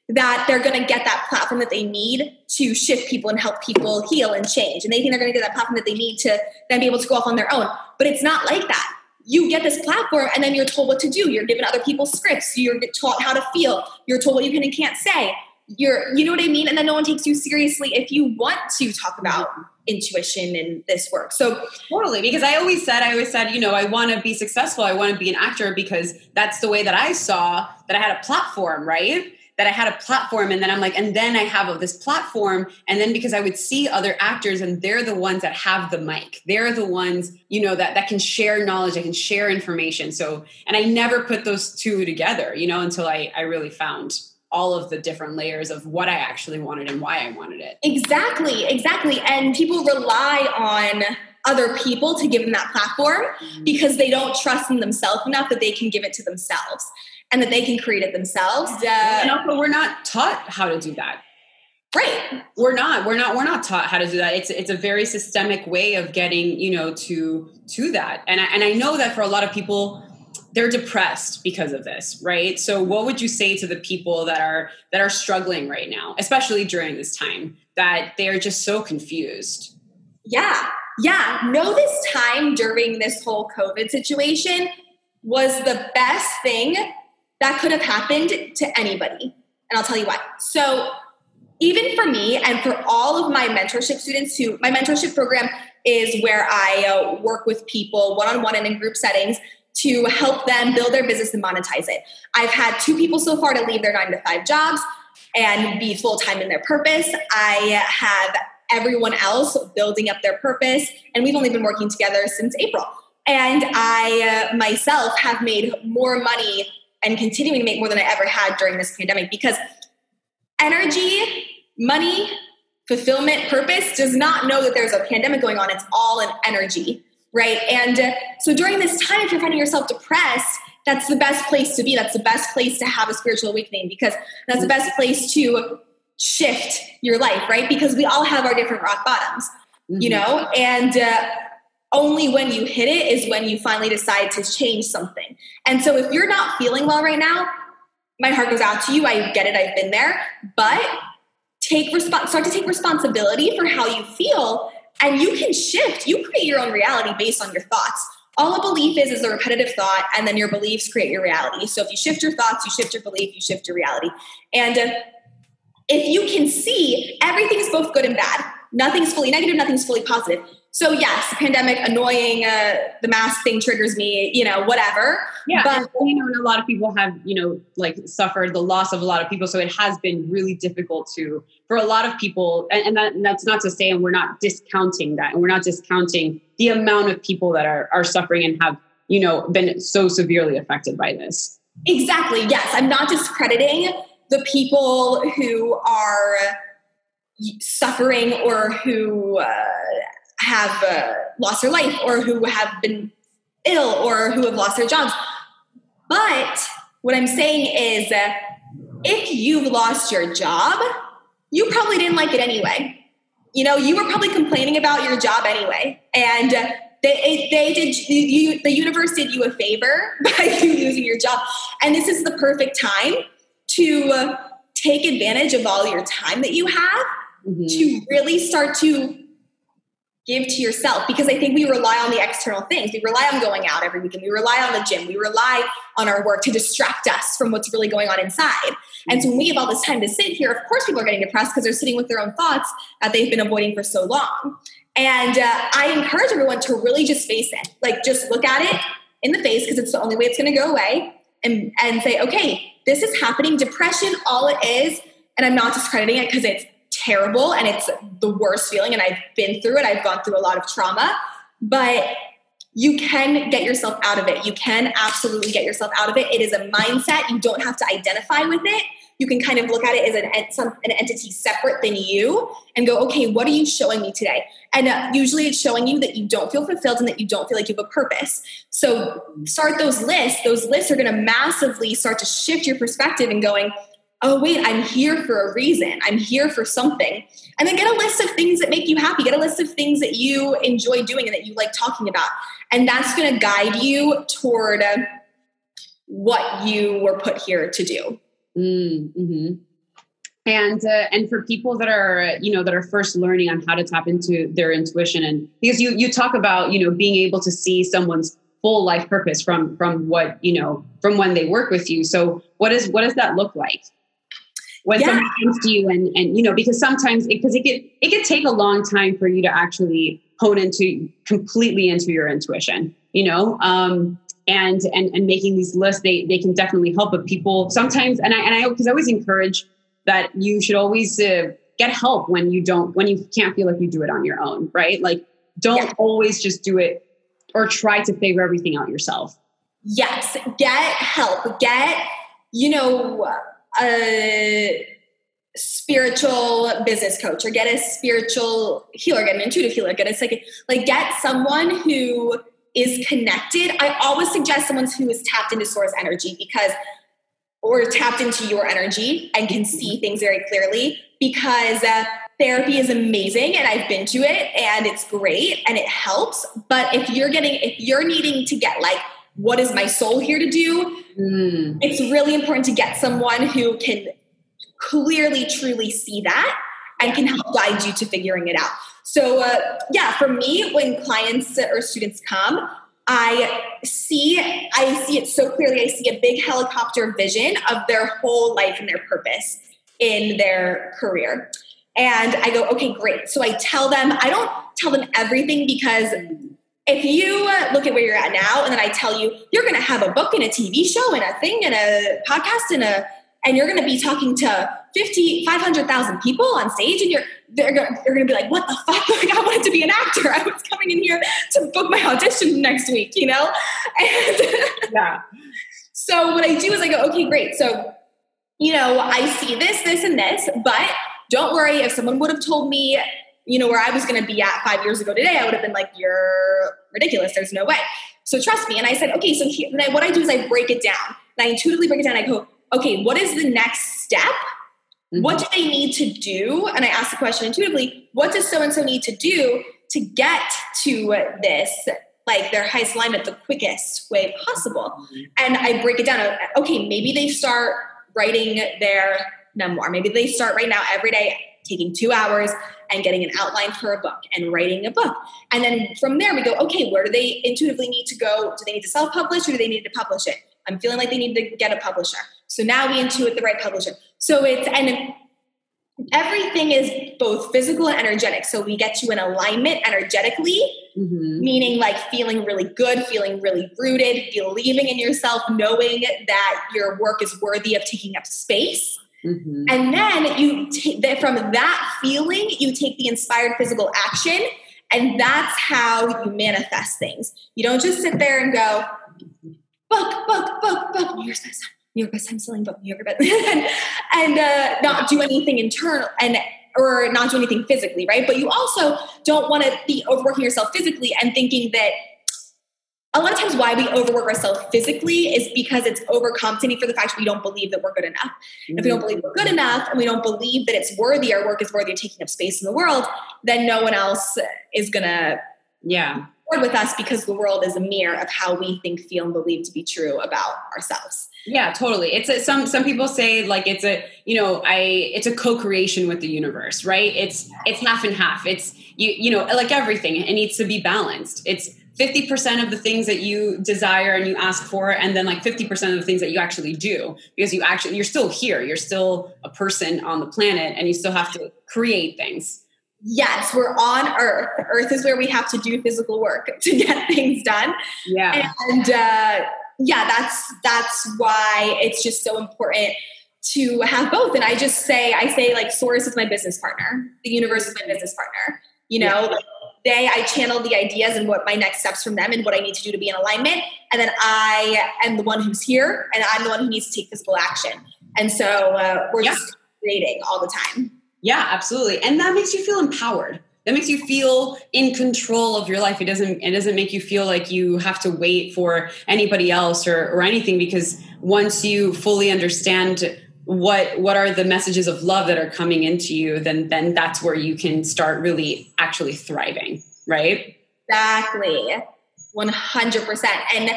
C: that they're going to get that platform that they need to shift people and help people heal and change. And they think they're going to get that platform that they need to then be able to go off on their own. But it's not like that. You get this platform and then you're told what to do. You're given other people's scripts. You're taught how to feel. You're told what you can and can't say. You're, you know what I mean? And then no one takes you seriously if you want to talk about intuition and this work. So
B: totally, because I always said, I always said, you know, I want to be successful. I want to be an actor because that's the way that I saw that I had a platform, right? That I had a platform. And then I'm like, and then I have this platform. And then because I would see other actors and they're the ones that have the mic. They're the ones, you know, that, that can share knowledge, that can share information. So, and I never put those two together, you know, until I, I really found all of the different layers of what I actually wanted and why I wanted it.
C: Exactly, exactly. And people rely on other people to give them that platform mm-hmm. because they don't trust in themselves enough that they can give it to themselves and that they can create it themselves. Uh,
B: and also we're not taught how to do that.
C: Right.
B: We're not, we're not, we're not taught how to do that. It's, it's a very systemic way of getting, you know, to, to that. And I, and I know that for a lot of people, they're depressed because of this, right? So what would you say to the people that are that are struggling right now, especially during this time, that they're just so confused?
C: Yeah, yeah. Know this time during this whole COVID situation was the best thing that could have happened to anybody. And I'll tell you why. So even for me and for all of my mentorship students who, my mentorship program is where I uh, work with people one-on-one and in group settings to help them build their business and monetize it. I've had two people so far to leave their nine to five jobs and be full-time in their purpose. I have everyone else building up their purpose, and we've only been working together since April. And I uh, myself have made more money and continuing to make more than I ever had during this pandemic because energy, money, fulfillment, purpose does not know that there's a pandemic going on. It's all in energy. Right. And uh, so during this time, if you're finding yourself depressed, that's the best place to be. That's the best place to have a spiritual awakening because that's the best place to shift your life. Right. Because we all have our different rock bottoms, mm-hmm. you know, and uh, only when you hit it is when you finally decide to change something. And so if you're not feeling well right now, my heart goes out to you. I get it. I've been there. But take resp- start to take responsibility for how you feel. And you can shift. You create your own reality based on your thoughts. All a belief is is a repetitive thought, and then your beliefs create your reality. So if you shift your thoughts, you shift your belief, you shift your reality. And uh, if you can see, everything's both good and bad. Nothing's fully negative, nothing's fully positive. So yes, pandemic, annoying, uh, the mask thing triggers me, you know, whatever.
B: Yeah,
C: but
B: you know, and a lot of people have, you know, like suffered the loss of a lot of people. So it has been really difficult to, for a lot of people, and, and, that, and that's not to say, and we're not discounting that, and we're not discounting the amount of people that are, are suffering and have, you know, been so severely affected by this.
C: Exactly. Yes. I'm not discrediting the people who are suffering or who uh, have uh, lost their life or who have been ill or who have lost their jobs. But what I'm saying is uh, if you've lost your job, you probably didn't like it anyway. You know, you were probably complaining about your job anyway. And uh, they, they did, you, the universe did you a favor by you losing your job. And this is the perfect time to uh, take advantage of all your time that you have mm-hmm. to really start to give to yourself, because I think we rely on the external things. We rely on going out every weekend. We rely on the gym. We rely on our work to distract us from what's really going on inside. Mm-hmm. And so when we have all this time to sit here, of course people are getting depressed because they're sitting with their own thoughts that they've been avoiding for so long. And uh, I encourage everyone to really just face it. Like just look at it in the face because it's the only way it's going to go away, and, and say, okay, this is happening. Depression, all it is, and I'm not discrediting it because it's terrible and it's the worst feeling, and I've been through it. I've gone through a lot of trauma, but you can get yourself out of it. You can absolutely get yourself out of it. It is a mindset. You don't have to identify with it. You can kind of look at it as an, some, an entity separate than you and go, okay, what are you showing me today? And uh, usually it's showing you that you don't feel fulfilled and that you don't feel like you have a purpose. So start those lists. Those lists are going to massively start to shift your perspective and going, oh, wait, I'm here for a reason. I'm here for something. And then get a list of things that make you happy. Get a list of things that you enjoy doing and that you like talking about. And that's going to guide you toward uh, what you were put here to do.
B: Mm-hmm. And uh, and for people that are, you know, that are first learning on how to tap into their intuition, and because you you talk about, you know, being able to see someone's full life purpose from from what, you know, from when they work with you. So what is what does that look like when yeah. someone comes to you and and you know, because sometimes because it, it could it could take a long time for you to actually hone into completely into your intuition, you know. Um, and and and making these lists, they they can definitely help. But people sometimes, and I and I because I always encourage that you should always uh, get help when you don't, when you can't feel like you do it on your own, right? Like, don't yeah. always just do it or try to figure everything out yourself.
C: Yes. Get help. Get, you know, a spiritual business coach, or get a spiritual healer, get an intuitive healer, get a psychic, like get someone who is connected. I always suggest someone who is tapped into source energy, because or tapped into your energy and can see things very clearly, because uh, therapy is amazing and I've been to it and it's great and it helps. But if you're getting, if you're needing to get like, what is my soul here to do? Mm. It's really important to get someone who can clearly, truly see that and can help guide you to figuring it out. So uh, yeah, for me, when clients or students come, I see, I see it so clearly. I see a big helicopter vision of their whole life and their purpose in their career. And I go, okay, great. So I tell them, I don't tell them everything, because if you look at where you're at now, and then I tell you, you're going to have a book and a T V show and a thing and a podcast and a, and you're going to be talking to fifty, five hundred thousand people on stage, and you're, they're going they're going to be like, what the fuck? Like, I wanted to be an actor. I was coming in here to book my audition next week, you know? And yeah. So what I do is I go, okay, great. So, you know, I see this, this, and this, but don't worry. If someone would have told me, you know, where I was going to be at five years ago today, I would have been like, you're ridiculous. There's no way. So trust me. And I said, okay, so here, and I, what I do is I break it down, and I intuitively break it down. I go, okay, what is the next step? Mm-hmm. What do they need to do? And I ask the question intuitively, what does so-and-so need to do to get to this, like their highest alignment, the quickest way possible? Mm-hmm. And I break it down. Okay, maybe they start writing their memoir. Maybe they start right now every day taking two hours and getting an outline for a book and writing a book. And then from there we go, okay, where do they intuitively need to go? Do they need to self-publish, or do they need to publish it? I'm feeling like they need to get a publisher. So now we intuit the right publisher. So it's, and everything is both physical and energetic. So we get you in alignment energetically, mm-hmm. meaning like feeling really good, feeling really rooted, believing in yourself, knowing that your work is worthy of taking up space. Mm-hmm. And then you take that, from that feeling, you take the inspired physical action, and that's how you manifest things. You don't just sit there and go, book, book, book, book, New York's best, New York best time selling book, New York best, and, and uh, not do anything internal and or not do anything physically, right? But you also don't want to be overworking yourself physically and thinking that a lot of times why we overwork ourselves physically is because it's overcompensating for the fact we don't believe that we're good enough. Mm-hmm. If we don't believe we're good enough, and we don't believe that it's worthy, our work is worthy of taking up space in the world, then no one else is going to
B: yeah.
C: with us, because the world is a mirror of how we think, feel, and believe to be true about ourselves.
B: Yeah, totally. It's a, some some people say like it's a you know I it's a co-creation with the universe, right? It's it's half and half. It's you you know like everything, it needs to be balanced. It's fifty percent of the things that you desire and you ask for, and then like fifty percent of the things that you actually do, because you actually you're still here, you're still a person on the planet, and you still have to create things.
C: Yes, we're on Earth. Earth is where we have to do physical work to get things done.
B: Yeah.
C: And uh, yeah, that's that's why it's just so important to have both. And I just say, I say like source is my business partner. The universe is my business partner. You know, yeah. like they, I channel the ideas and what my next steps from them and what I need to do to be in alignment. And then I am the one who's here, and I'm the one who needs to take physical action. And so uh, we're yeah. just creating all the time.
B: Yeah, absolutely. And that makes you feel empowered. That makes you feel in control of your life. It doesn't, it doesn't make you feel like you have to wait for anybody else or, or anything, because once you fully understand what, what are the messages of love that are coming into you, then, then that's where you can start really actually thriving. Right?
C: Exactly. one hundred percent. And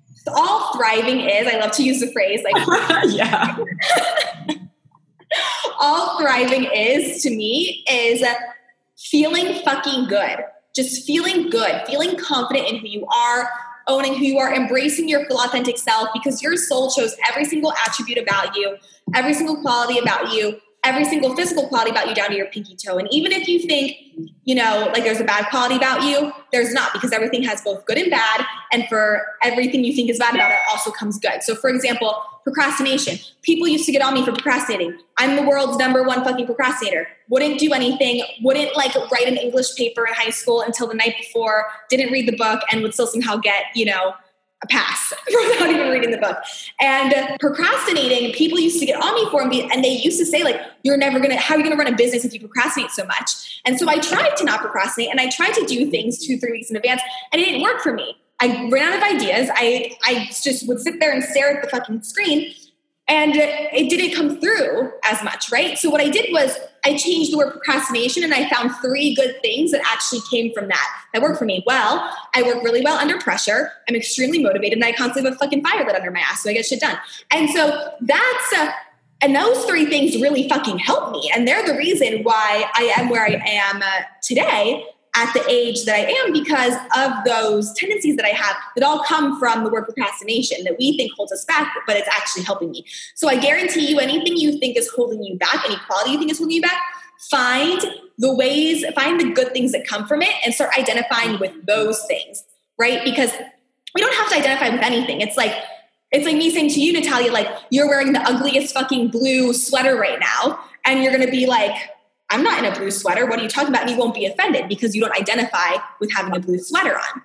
C: all thriving is, I love to use the phrase like,
B: yeah.
C: all thriving is to me is feeling fucking good. Just feeling good, feeling confident in who you are, owning who you are, embracing your full authentic self, because your soul shows every single attribute about you, every single quality about you, every single physical quality about you down to your pinky toe. And even if you think, you know, like there's a bad quality about you, there's not, because everything has both good and bad. And for everything you think is bad about it also comes good. So for example, procrastination. People used to get on me for procrastinating. I'm the world's number one fucking procrastinator. Wouldn't do anything, wouldn't like write an English paper in high school until the night before, didn't read the book, and would still somehow get, you know, a pass without even reading the book. And procrastinating, people used to get on me for, and, be, and they used to say like, you're never going to, how are you going to run a business if you procrastinate so much? And so I tried to not procrastinate, and I tried to do things two, three weeks in advance, and it didn't work for me. I ran out of ideas. I, I just would sit there and stare at the fucking screen, and it didn't come through as much, right? So what I did was I changed the word procrastination, and I found three good things that actually came from that that worked for me. Well, I work really well under pressure. I'm extremely motivated, and I constantly have a fucking fire lit under my ass, so I get shit done. And so that's, uh, and those three things really fucking help me. And they're the reason why I am where I am uh, today at the age that I am, because of those tendencies that I have that all come from the word procrastination that we think holds us back, but it's actually helping me. So I guarantee you, anything you think is holding you back, any quality you think is holding you back, find the ways, find the good things that come from it and start identifying with those things, right? Because we don't have to identify with anything. It's like, it's like me saying to you, Natalia, like, you're wearing the ugliest fucking blue sweater right now, and you're going to be like, I'm not in a blue sweater. What are you talking about? And you won't be offended because you don't identify with having a blue sweater on.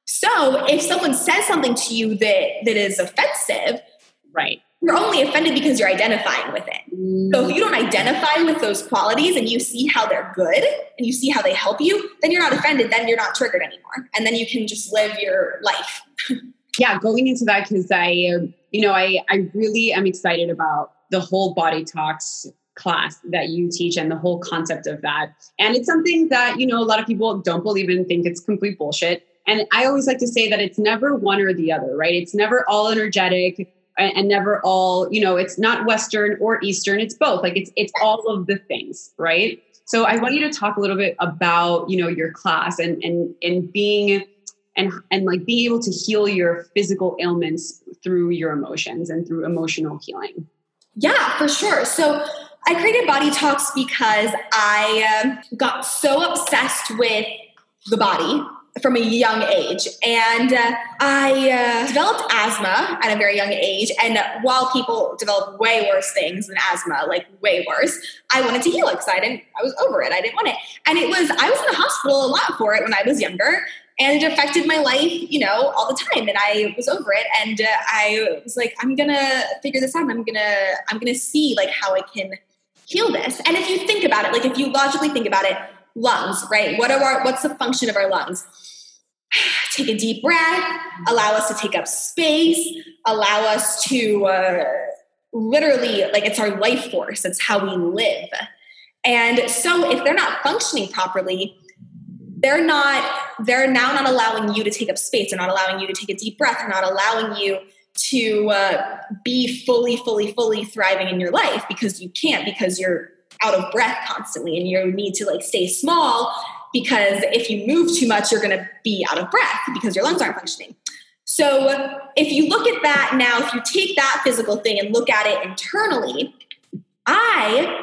C: So if someone says something to you that, that is offensive,
B: right,
C: you're only offended because you're identifying with it. Mm. So if you don't identify with those qualities and you see how they're good and you see how they help you, then you're not offended. Then you're not triggered anymore. And then you can just live your life.
B: Yeah, going into that, because I, you know, I, I really am excited about the whole Body Talks class that you teach and the whole concept of that. And it's something that, you know, a lot of people don't believe in and think it's complete bullshit. And I always like to say that it's never one or the other, right? It's never all energetic and, and never all, you know, it's not Western or Eastern. It's both. Like it's, it's all of the things, right? So I want you to talk a little bit about, you know, your class and, and, and being, and, and like being able to heal your physical ailments through your emotions and through emotional healing.
C: Yeah, for sure. So I created Body Talks because I um, got so obsessed with the body from a young age. And uh, I uh, developed asthma at a very young age. And while people develop way worse things than asthma, like way worse, I wanted to heal it because I didn't, I was over it. I didn't want it. And it was, I was in the hospital a lot for it when I was younger. And it affected my life, you know, all the time. And I was over it. And uh, I was like, I'm going to figure this out. I'm going to, I'm going to see like how I can heal this. And if you think about it, like if you logically think about it, lungs, right? What are our, what's the function of our lungs? Take a deep breath, allow us to take up space, allow us to uh, literally, like it's our life force. It's how we live. And so if they're not functioning properly, they're not, they're now not allowing you to take up space. They're not allowing you to take a deep breath. They're not allowing you to uh, be fully, fully, fully thriving in your life because you can't, because you're out of breath constantly and you need to like stay small because if you move too much, you're going to be out of breath because your lungs aren't functioning. So if you look at that now, if you take that physical thing and look at it internally, I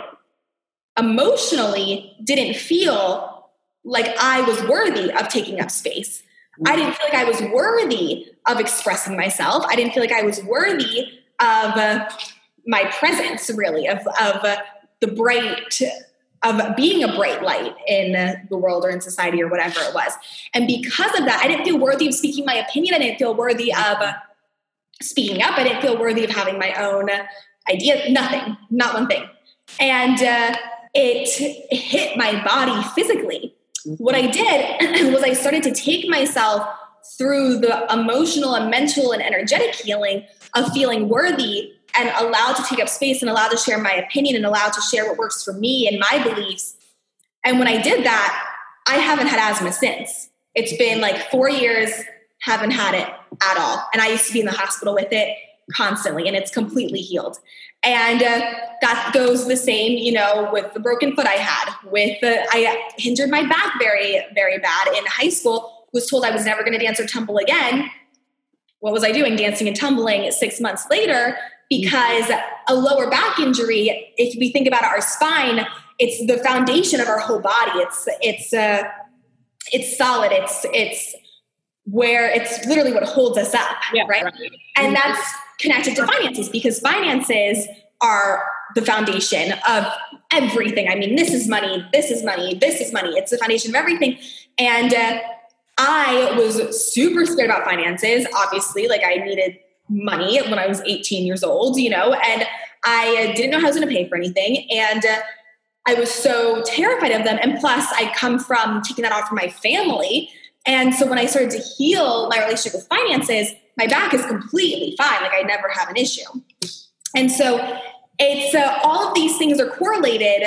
C: emotionally didn't feel like I was worthy of taking up space. I didn't feel like I was worthy of expressing myself. I didn't feel like I was worthy of uh, my presence, really, of, of uh, the bright, of being a bright light in uh, the world or in society or whatever it was. And because of that, I didn't feel worthy of speaking my opinion. I didn't feel worthy of uh, speaking up. I didn't feel worthy of having my own idea. Nothing, not one thing. And uh, it hit my body physically. What I did was I started to take myself through the emotional and mental and energetic healing of feeling worthy and allowed to take up space and allowed to share my opinion and allowed to share what works for me and my beliefs. And when I did that, I haven't had asthma since. It's been like four years, haven't had it at all. And I used to be in the hospital with it constantly and it's completely healed. And uh, that goes the same, you know, with the broken foot I had, with the, I injured my back very, very bad in high school, was told I was never going to dance or tumble again. What was I doing? Dancing and tumbling six months later, because a lower back injury, if we think about our spine, it's the foundation of our whole body. It's, it's, uh, it's solid. It's, it's where it's literally what holds us up. Yeah, right? right. And that's connected to finances, because finances are the foundation of everything. I mean, this is money, this is money, this is money. It's the foundation of everything. And uh, I was super scared about finances. Obviously, like I needed money when I was eighteen years old, you know, and I didn't know how I was going to pay for anything. And uh, I was so terrified of them. And plus I come from taking that on from my family. And so when I started to heal my relationship with finances, my back is completely fine. Like I never have an issue. And so it's uh, all of these things are correlated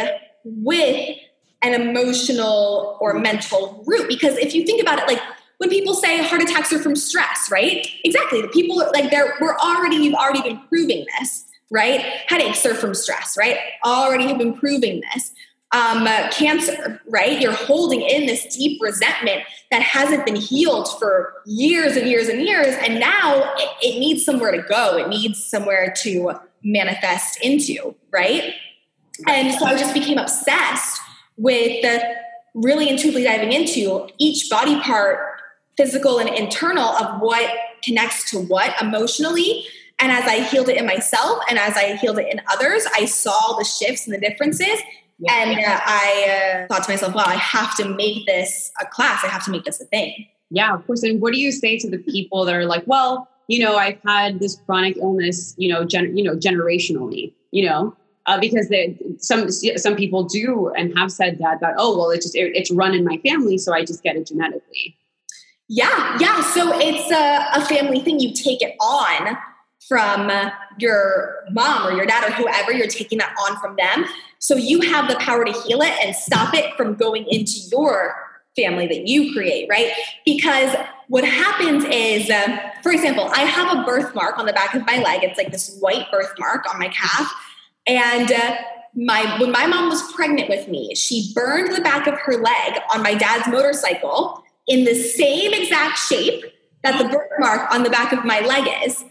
C: with an emotional or mental root. Because if you think about it, like when people say heart attacks are from stress, right? Exactly. The people like they're, we're already, we've already been proving this, right? Headaches are from stress, right? Already have been proving this. Um, uh, cancer, right? You're holding in this deep resentment that hasn't been healed for years and years and years. And now it, it needs somewhere to go. It needs somewhere to manifest into, right? And so I just became obsessed with uh, really intuitively diving into each body part, physical and internal, of what connects to what emotionally. And as I healed it in myself and as I healed it in others, I saw the shifts and the differences. Yeah. And uh, I uh, thought to myself, wow, I have to make this a class. I have to make this a thing.
B: Yeah, of course. And what do you say to the people that are like, well, you know, I've had this chronic illness, you know, gen- you know, generationally, you know, uh, because they, some some people do and have said that, that, oh, well, it's just, it, it's run in my family, so I just get it genetically.
C: Yeah, yeah. So it's a, a family thing. You take it on from your mom or your dad or whoever. You're taking that on from them. So you have the power to heal it and stop it from going into your family that you create, right? Because what happens is, um, for example, I have a birthmark on the back of my leg. It's like this white birthmark on my calf. And uh, my when my mom was pregnant with me, she burned the back of her leg on my dad's motorcycle in the same exact shape that the birthmark on the back of my leg is.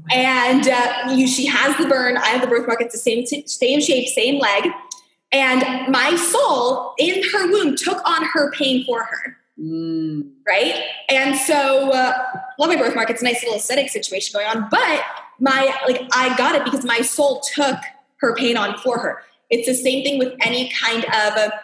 C: And uh, you, she has the burn. I have the birthmark. It's the same, same shape, same leg. And my soul in her womb took on her pain for her. Mm. Right. And so, uh, love my birthmark. It's a nice little aesthetic situation going on, but my, like, I got it because my soul took her pain on for her. It's the same thing with any kind of a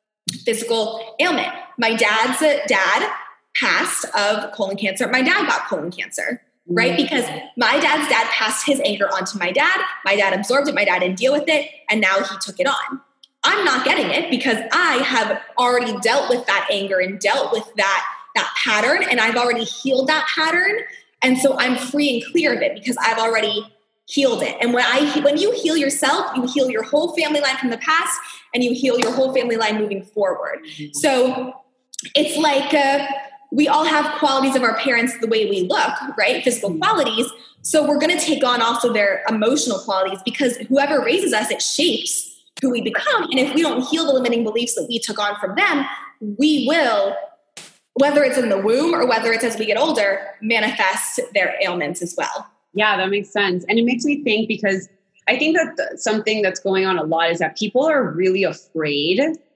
C: physical ailment. My dad's uh, dad passed of colon cancer. My dad got colon cancer, right? Because my dad's dad passed his anger onto my dad. My dad absorbed it. My dad didn't deal with it. And now he took it on. I'm not getting it because I have already dealt with that anger and dealt with that, that pattern. And I've already healed that pattern. And so I'm free and clear of it because I've already healed it. And when I, when you heal yourself, you heal your whole family line from the past and you heal your whole family line moving forward. Mm-hmm. So it's like, uh, we all have qualities of our parents the way we look, right? Physical qualities. So we're going to take on also their emotional qualities because whoever raises us, it shapes who we become. And if we don't heal the limiting beliefs that we took on from them, we will, whether it's in the womb or whether it's as we get older, manifest their ailments as well.
B: Yeah, that makes sense. And it makes me think because I think that th- something that's going on a lot is that people are really afraid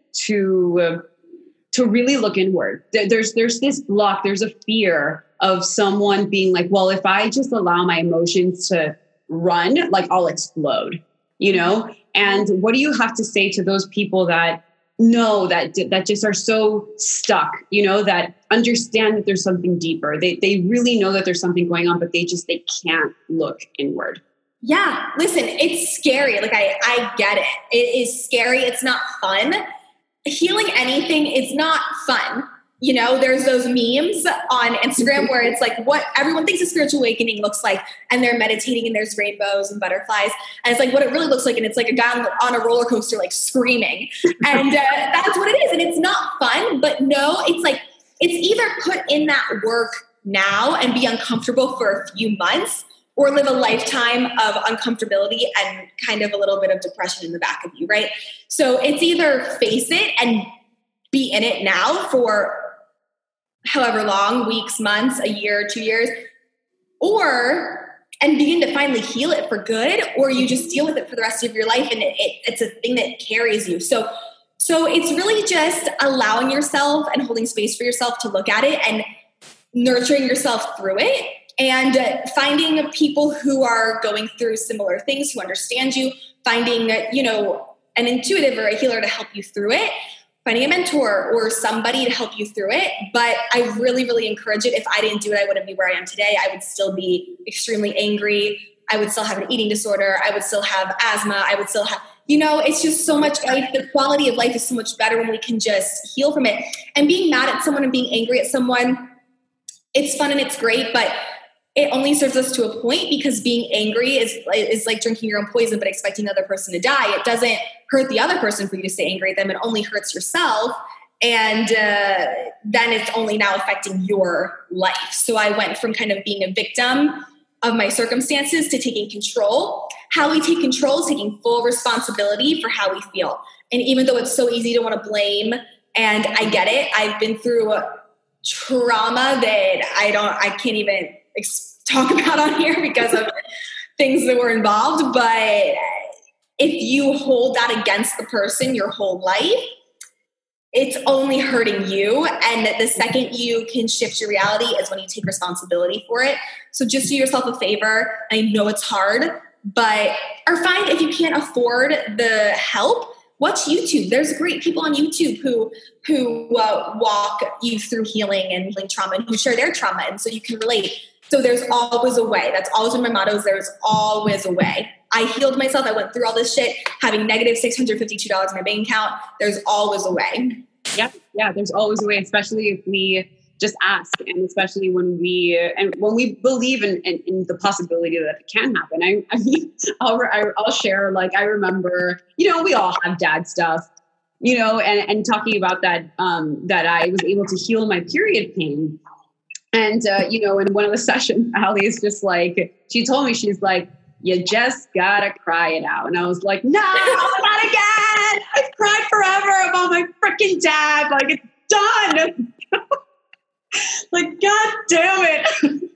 B: to... Uh, to really look inward. There's, there's this block, there's a fear of someone being like, well, if I just allow my emotions to run, like I'll explode, you know? And what do you have to say to those people that know that, that just are so stuck, you know, that understand that there's something deeper. They, they really know that there's something going on, but they just, they can't look inward.
C: Yeah. Listen, it's scary. Like I, I get it. It is scary. It's not fun. Healing anything is not fun. You know, there's those memes on Instagram where it's like what everyone thinks a spiritual awakening looks like, and they're meditating and there's rainbows and butterflies. And it's like what it really looks like. And it's like a guy on, on a roller coaster, like screaming. And uh, that's what it is. And it's not fun, but no, it's like, it's either put in that work now and be uncomfortable for a few months, or live a lifetime of uncomfortability and kind of a little bit of depression in the back of you, right? So it's either face it and be in it now for however long, weeks, months, a year, two years, or and begin to finally heal it for good, or you just deal with it for the rest of your life and it, it, it's a thing that carries you. So, so it's really just allowing yourself and holding space for yourself to look at it and nurturing yourself through it, and uh, finding people who are going through similar things, who understand you, finding, you know, an intuitive or a healer to help you through it, finding a mentor or somebody to help you through it. But I really, really encourage it. If I didn't do it, I wouldn't be where I am today. I would still be extremely angry. I would still have an eating disorder. I would still have asthma. I would still have, you know, it's just so much, life. The quality of life is so much better when we can just heal from it. And being mad at someone and being angry at someone, it's fun and it's great, but it only serves us to a point, because being angry is, is like drinking your own poison, but expecting the other person to die. It doesn't hurt the other person for you to stay angry at them. It only hurts yourself. And uh, then it's only now affecting your life. So I went from kind of being a victim of my circumstances to taking control. How we take control is taking full responsibility for how we feel. And even though it's so easy to want to blame, and I get it, I've been through trauma that I don't, I can't even ex- talk about on here because of things that were involved. But if you hold that against the person your whole life, it's only hurting you. And the second you can shift your reality is when you take responsibility for it. So just do yourself a favor. I know it's hard, but or find, if you can't afford the help, watch YouTube. There's great people on YouTube who who uh, walk you through healing and healing trauma, and who share their trauma, and so you can relate. So there's always a way. That's always one of my mottos. There's always a way. I healed myself. I went through all this shit, having negative six hundred fifty-two dollars in my bank account. There's always a way.
B: Yeah, yeah. There's always a way, especially if we just ask, and especially when we and when we believe in, in, in the possibility that it can happen. I, I mean, I'll I'll share. Like, I remember, you know, we all have dad stuff, you know, and and talking about that, um, that I was able to heal my period pain. And, uh, you know, in one of the sessions, Ali is just like, she told me, she's like, you just gotta cry it out. And I was like, no, not again. I've cried forever about my freaking dad. Like, it's done. Like, God damn it.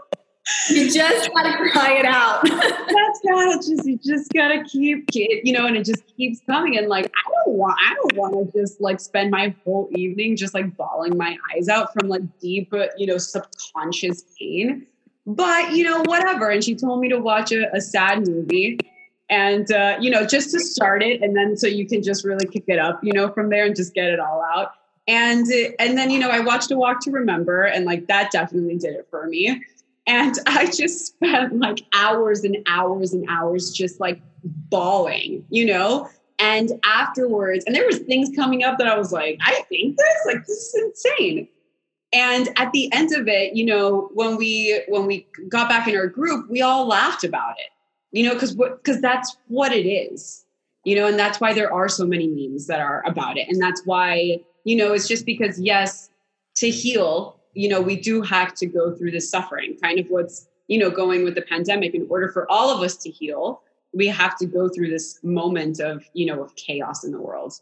C: You just gotta cry it out.
B: That's gotta just, you just gotta keep, you know, and it just keeps coming. And like, I don't want, I don't want to just like spend my whole evening just like bawling my eyes out from like deep, you know, subconscious pain. But, you know, whatever. And she told me to watch a, a sad movie and, uh, you know, just to start it. And then so you can just really kick it up, you know, from there and just get it all out. And, and then, you know, I watched A Walk to Remember, and like, that definitely did it for me. And I just spent like hours and hours and hours just like bawling, you know, and afterwards, and there was things coming up that I was like, I think this, like, this is insane. And at the end of it, you know, when we, when we got back in our group, we all laughed about it, you know, cause, cause that's what it is, you know, and that's why there are so many memes that are about it. And that's why, you know, it's just because, yes, to heal, you know, we do have to go through this suffering, kind of what's, you know, going with the pandemic. In order for all of us to heal, we have to go through this moment of, you know, of chaos in the world.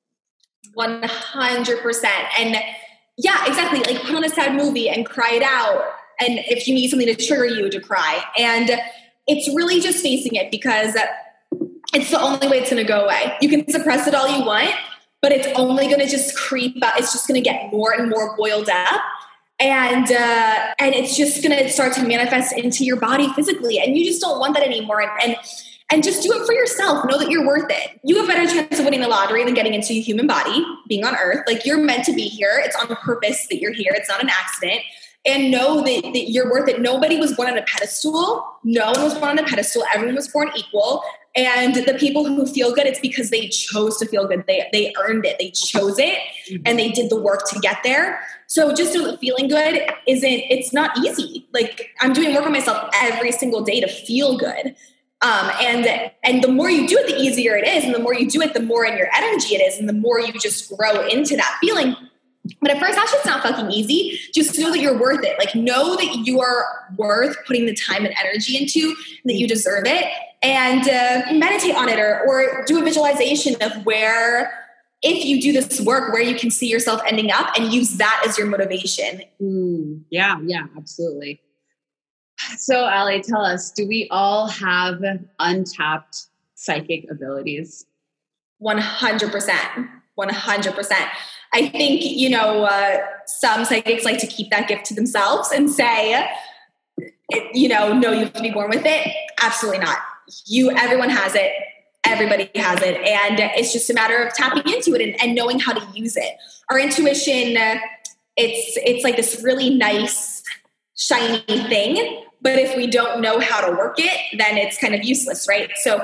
C: one hundred percent. And yeah, exactly. Like, put on a sad movie and cry it out. And if you need something to trigger you to cry, and it's really just facing it, because it's the only way it's going to go away. You can suppress it all you want, but it's only going to just creep up. It's just going to get more and more boiled up. And, uh, and it's just going to start to manifest into your body physically. And you just don't want that anymore. And, and, and just do it for yourself. Know that you're worth it. You have a better chance of winning the lottery than getting into a human body, being on earth. Like, you're meant to be here. It's on purpose that you're here. It's not an accident. And know that, that you're worth it. Nobody was born on a pedestal. No one was born on a pedestal. Everyone was born equal. And the people who feel good, it's because they chose to feel good. They they earned it. They chose it, and they did the work to get there. So just know that feeling good isn't, it's not easy. Like, I'm doing work on myself every single day to feel good. Um, and, and the more you do it, the easier it is. And the more you do it, the more in your energy it is. And the more you just grow into that feeling. But at first, that shit's not fucking easy. Just know that you're worth it. Like, know that you are worth putting the time and energy into, that you deserve it, and uh, meditate on it, or, or do a visualization of where, if you do this work, where you can see yourself ending up, and use that as your motivation.
B: Mm, yeah, yeah, absolutely. So, Ali, tell us, do we all have untapped psychic abilities?
C: one hundred percent. one hundred percent. I think, you know, uh, some psychics like to keep that gift to themselves and say, it, you know, no, you have to be born with it. Absolutely not. You, everyone has it. Everybody has it. And it's just a matter of tapping into it and, and knowing how to use it. Our intuition, uh, it's, it's like this really nice, shiny thing. But if we don't know how to work it, then it's kind of useless, right? So,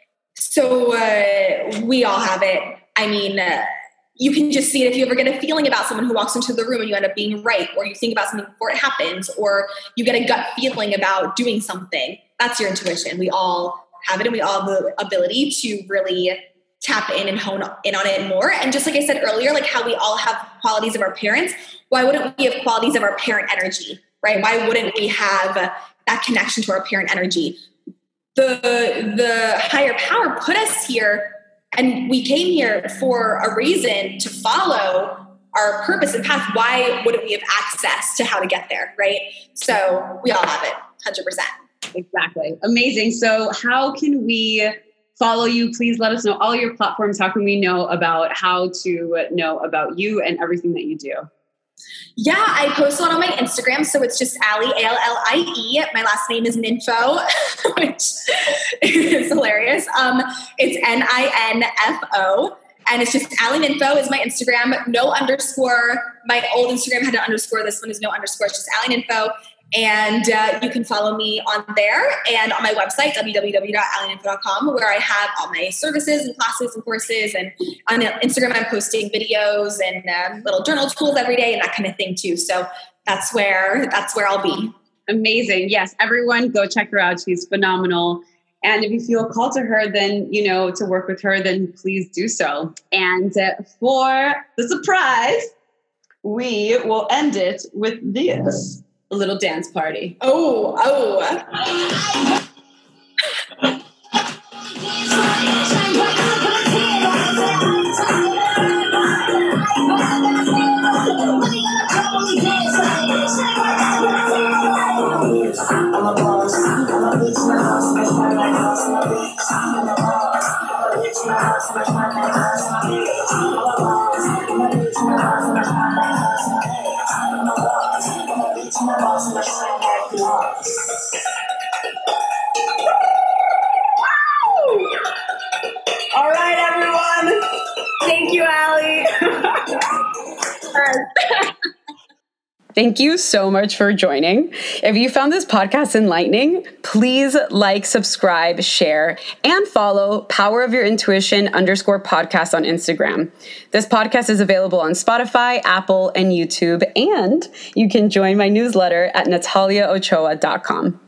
C: so uh, we all have it. I mean, uh, you can just see it if you ever get a feeling about someone who walks into the room and you end up being right, or you think about something before it happens, or you get a gut feeling about doing something. That's your intuition. We all have it, and we all have the ability to really tap in and hone in on it more. And just like I said earlier, like how we all have qualities of our parents, why wouldn't we have qualities of our parent energy, right? Why wouldn't we have that connection to our parent energy? The, the higher power put us here, and we came here for a reason, to follow our purpose and path. Why wouldn't we have access to how to get there, right? So we all have it, one hundred percent.
B: Exactly. Amazing. So how can we follow you? Please let us know all your platforms. How can we know about how to know about you and everything that you do?
C: Yeah, I post a lot on my Instagram. So it's just Ali, A L L I E. My last name is Ninfo, which is hilarious. Um, it's N I N F O. And it's just Ali Ninfo is my Instagram. No underscore. My old Instagram had an underscore. This one is no underscore. It's just Ali Ninfo. And uh, you can follow me on there and on my website, w w w dot ali ninfo dot com, where I have all my services and classes and courses. And on Instagram, I'm posting videos and um, little journal tools every day and that kind of thing too. So that's where, that's where I'll be.
B: Amazing. Yes. Everyone go check her out. She's phenomenal. And if you feel called to her, then, you know, to work with her, then please do so. And uh, for the surprise, we will end it with this. A little dance party.
C: Oh, oh. All right, everyone. Thank you, Ali.
A: Thank you so much for joining. If you found this podcast enlightening, please like, subscribe, share, and follow Power of Your Intuition underscore podcast on Instagram. This podcast is available on Spotify, Apple, and YouTube, and you can join my newsletter at natalia ochoa dot com.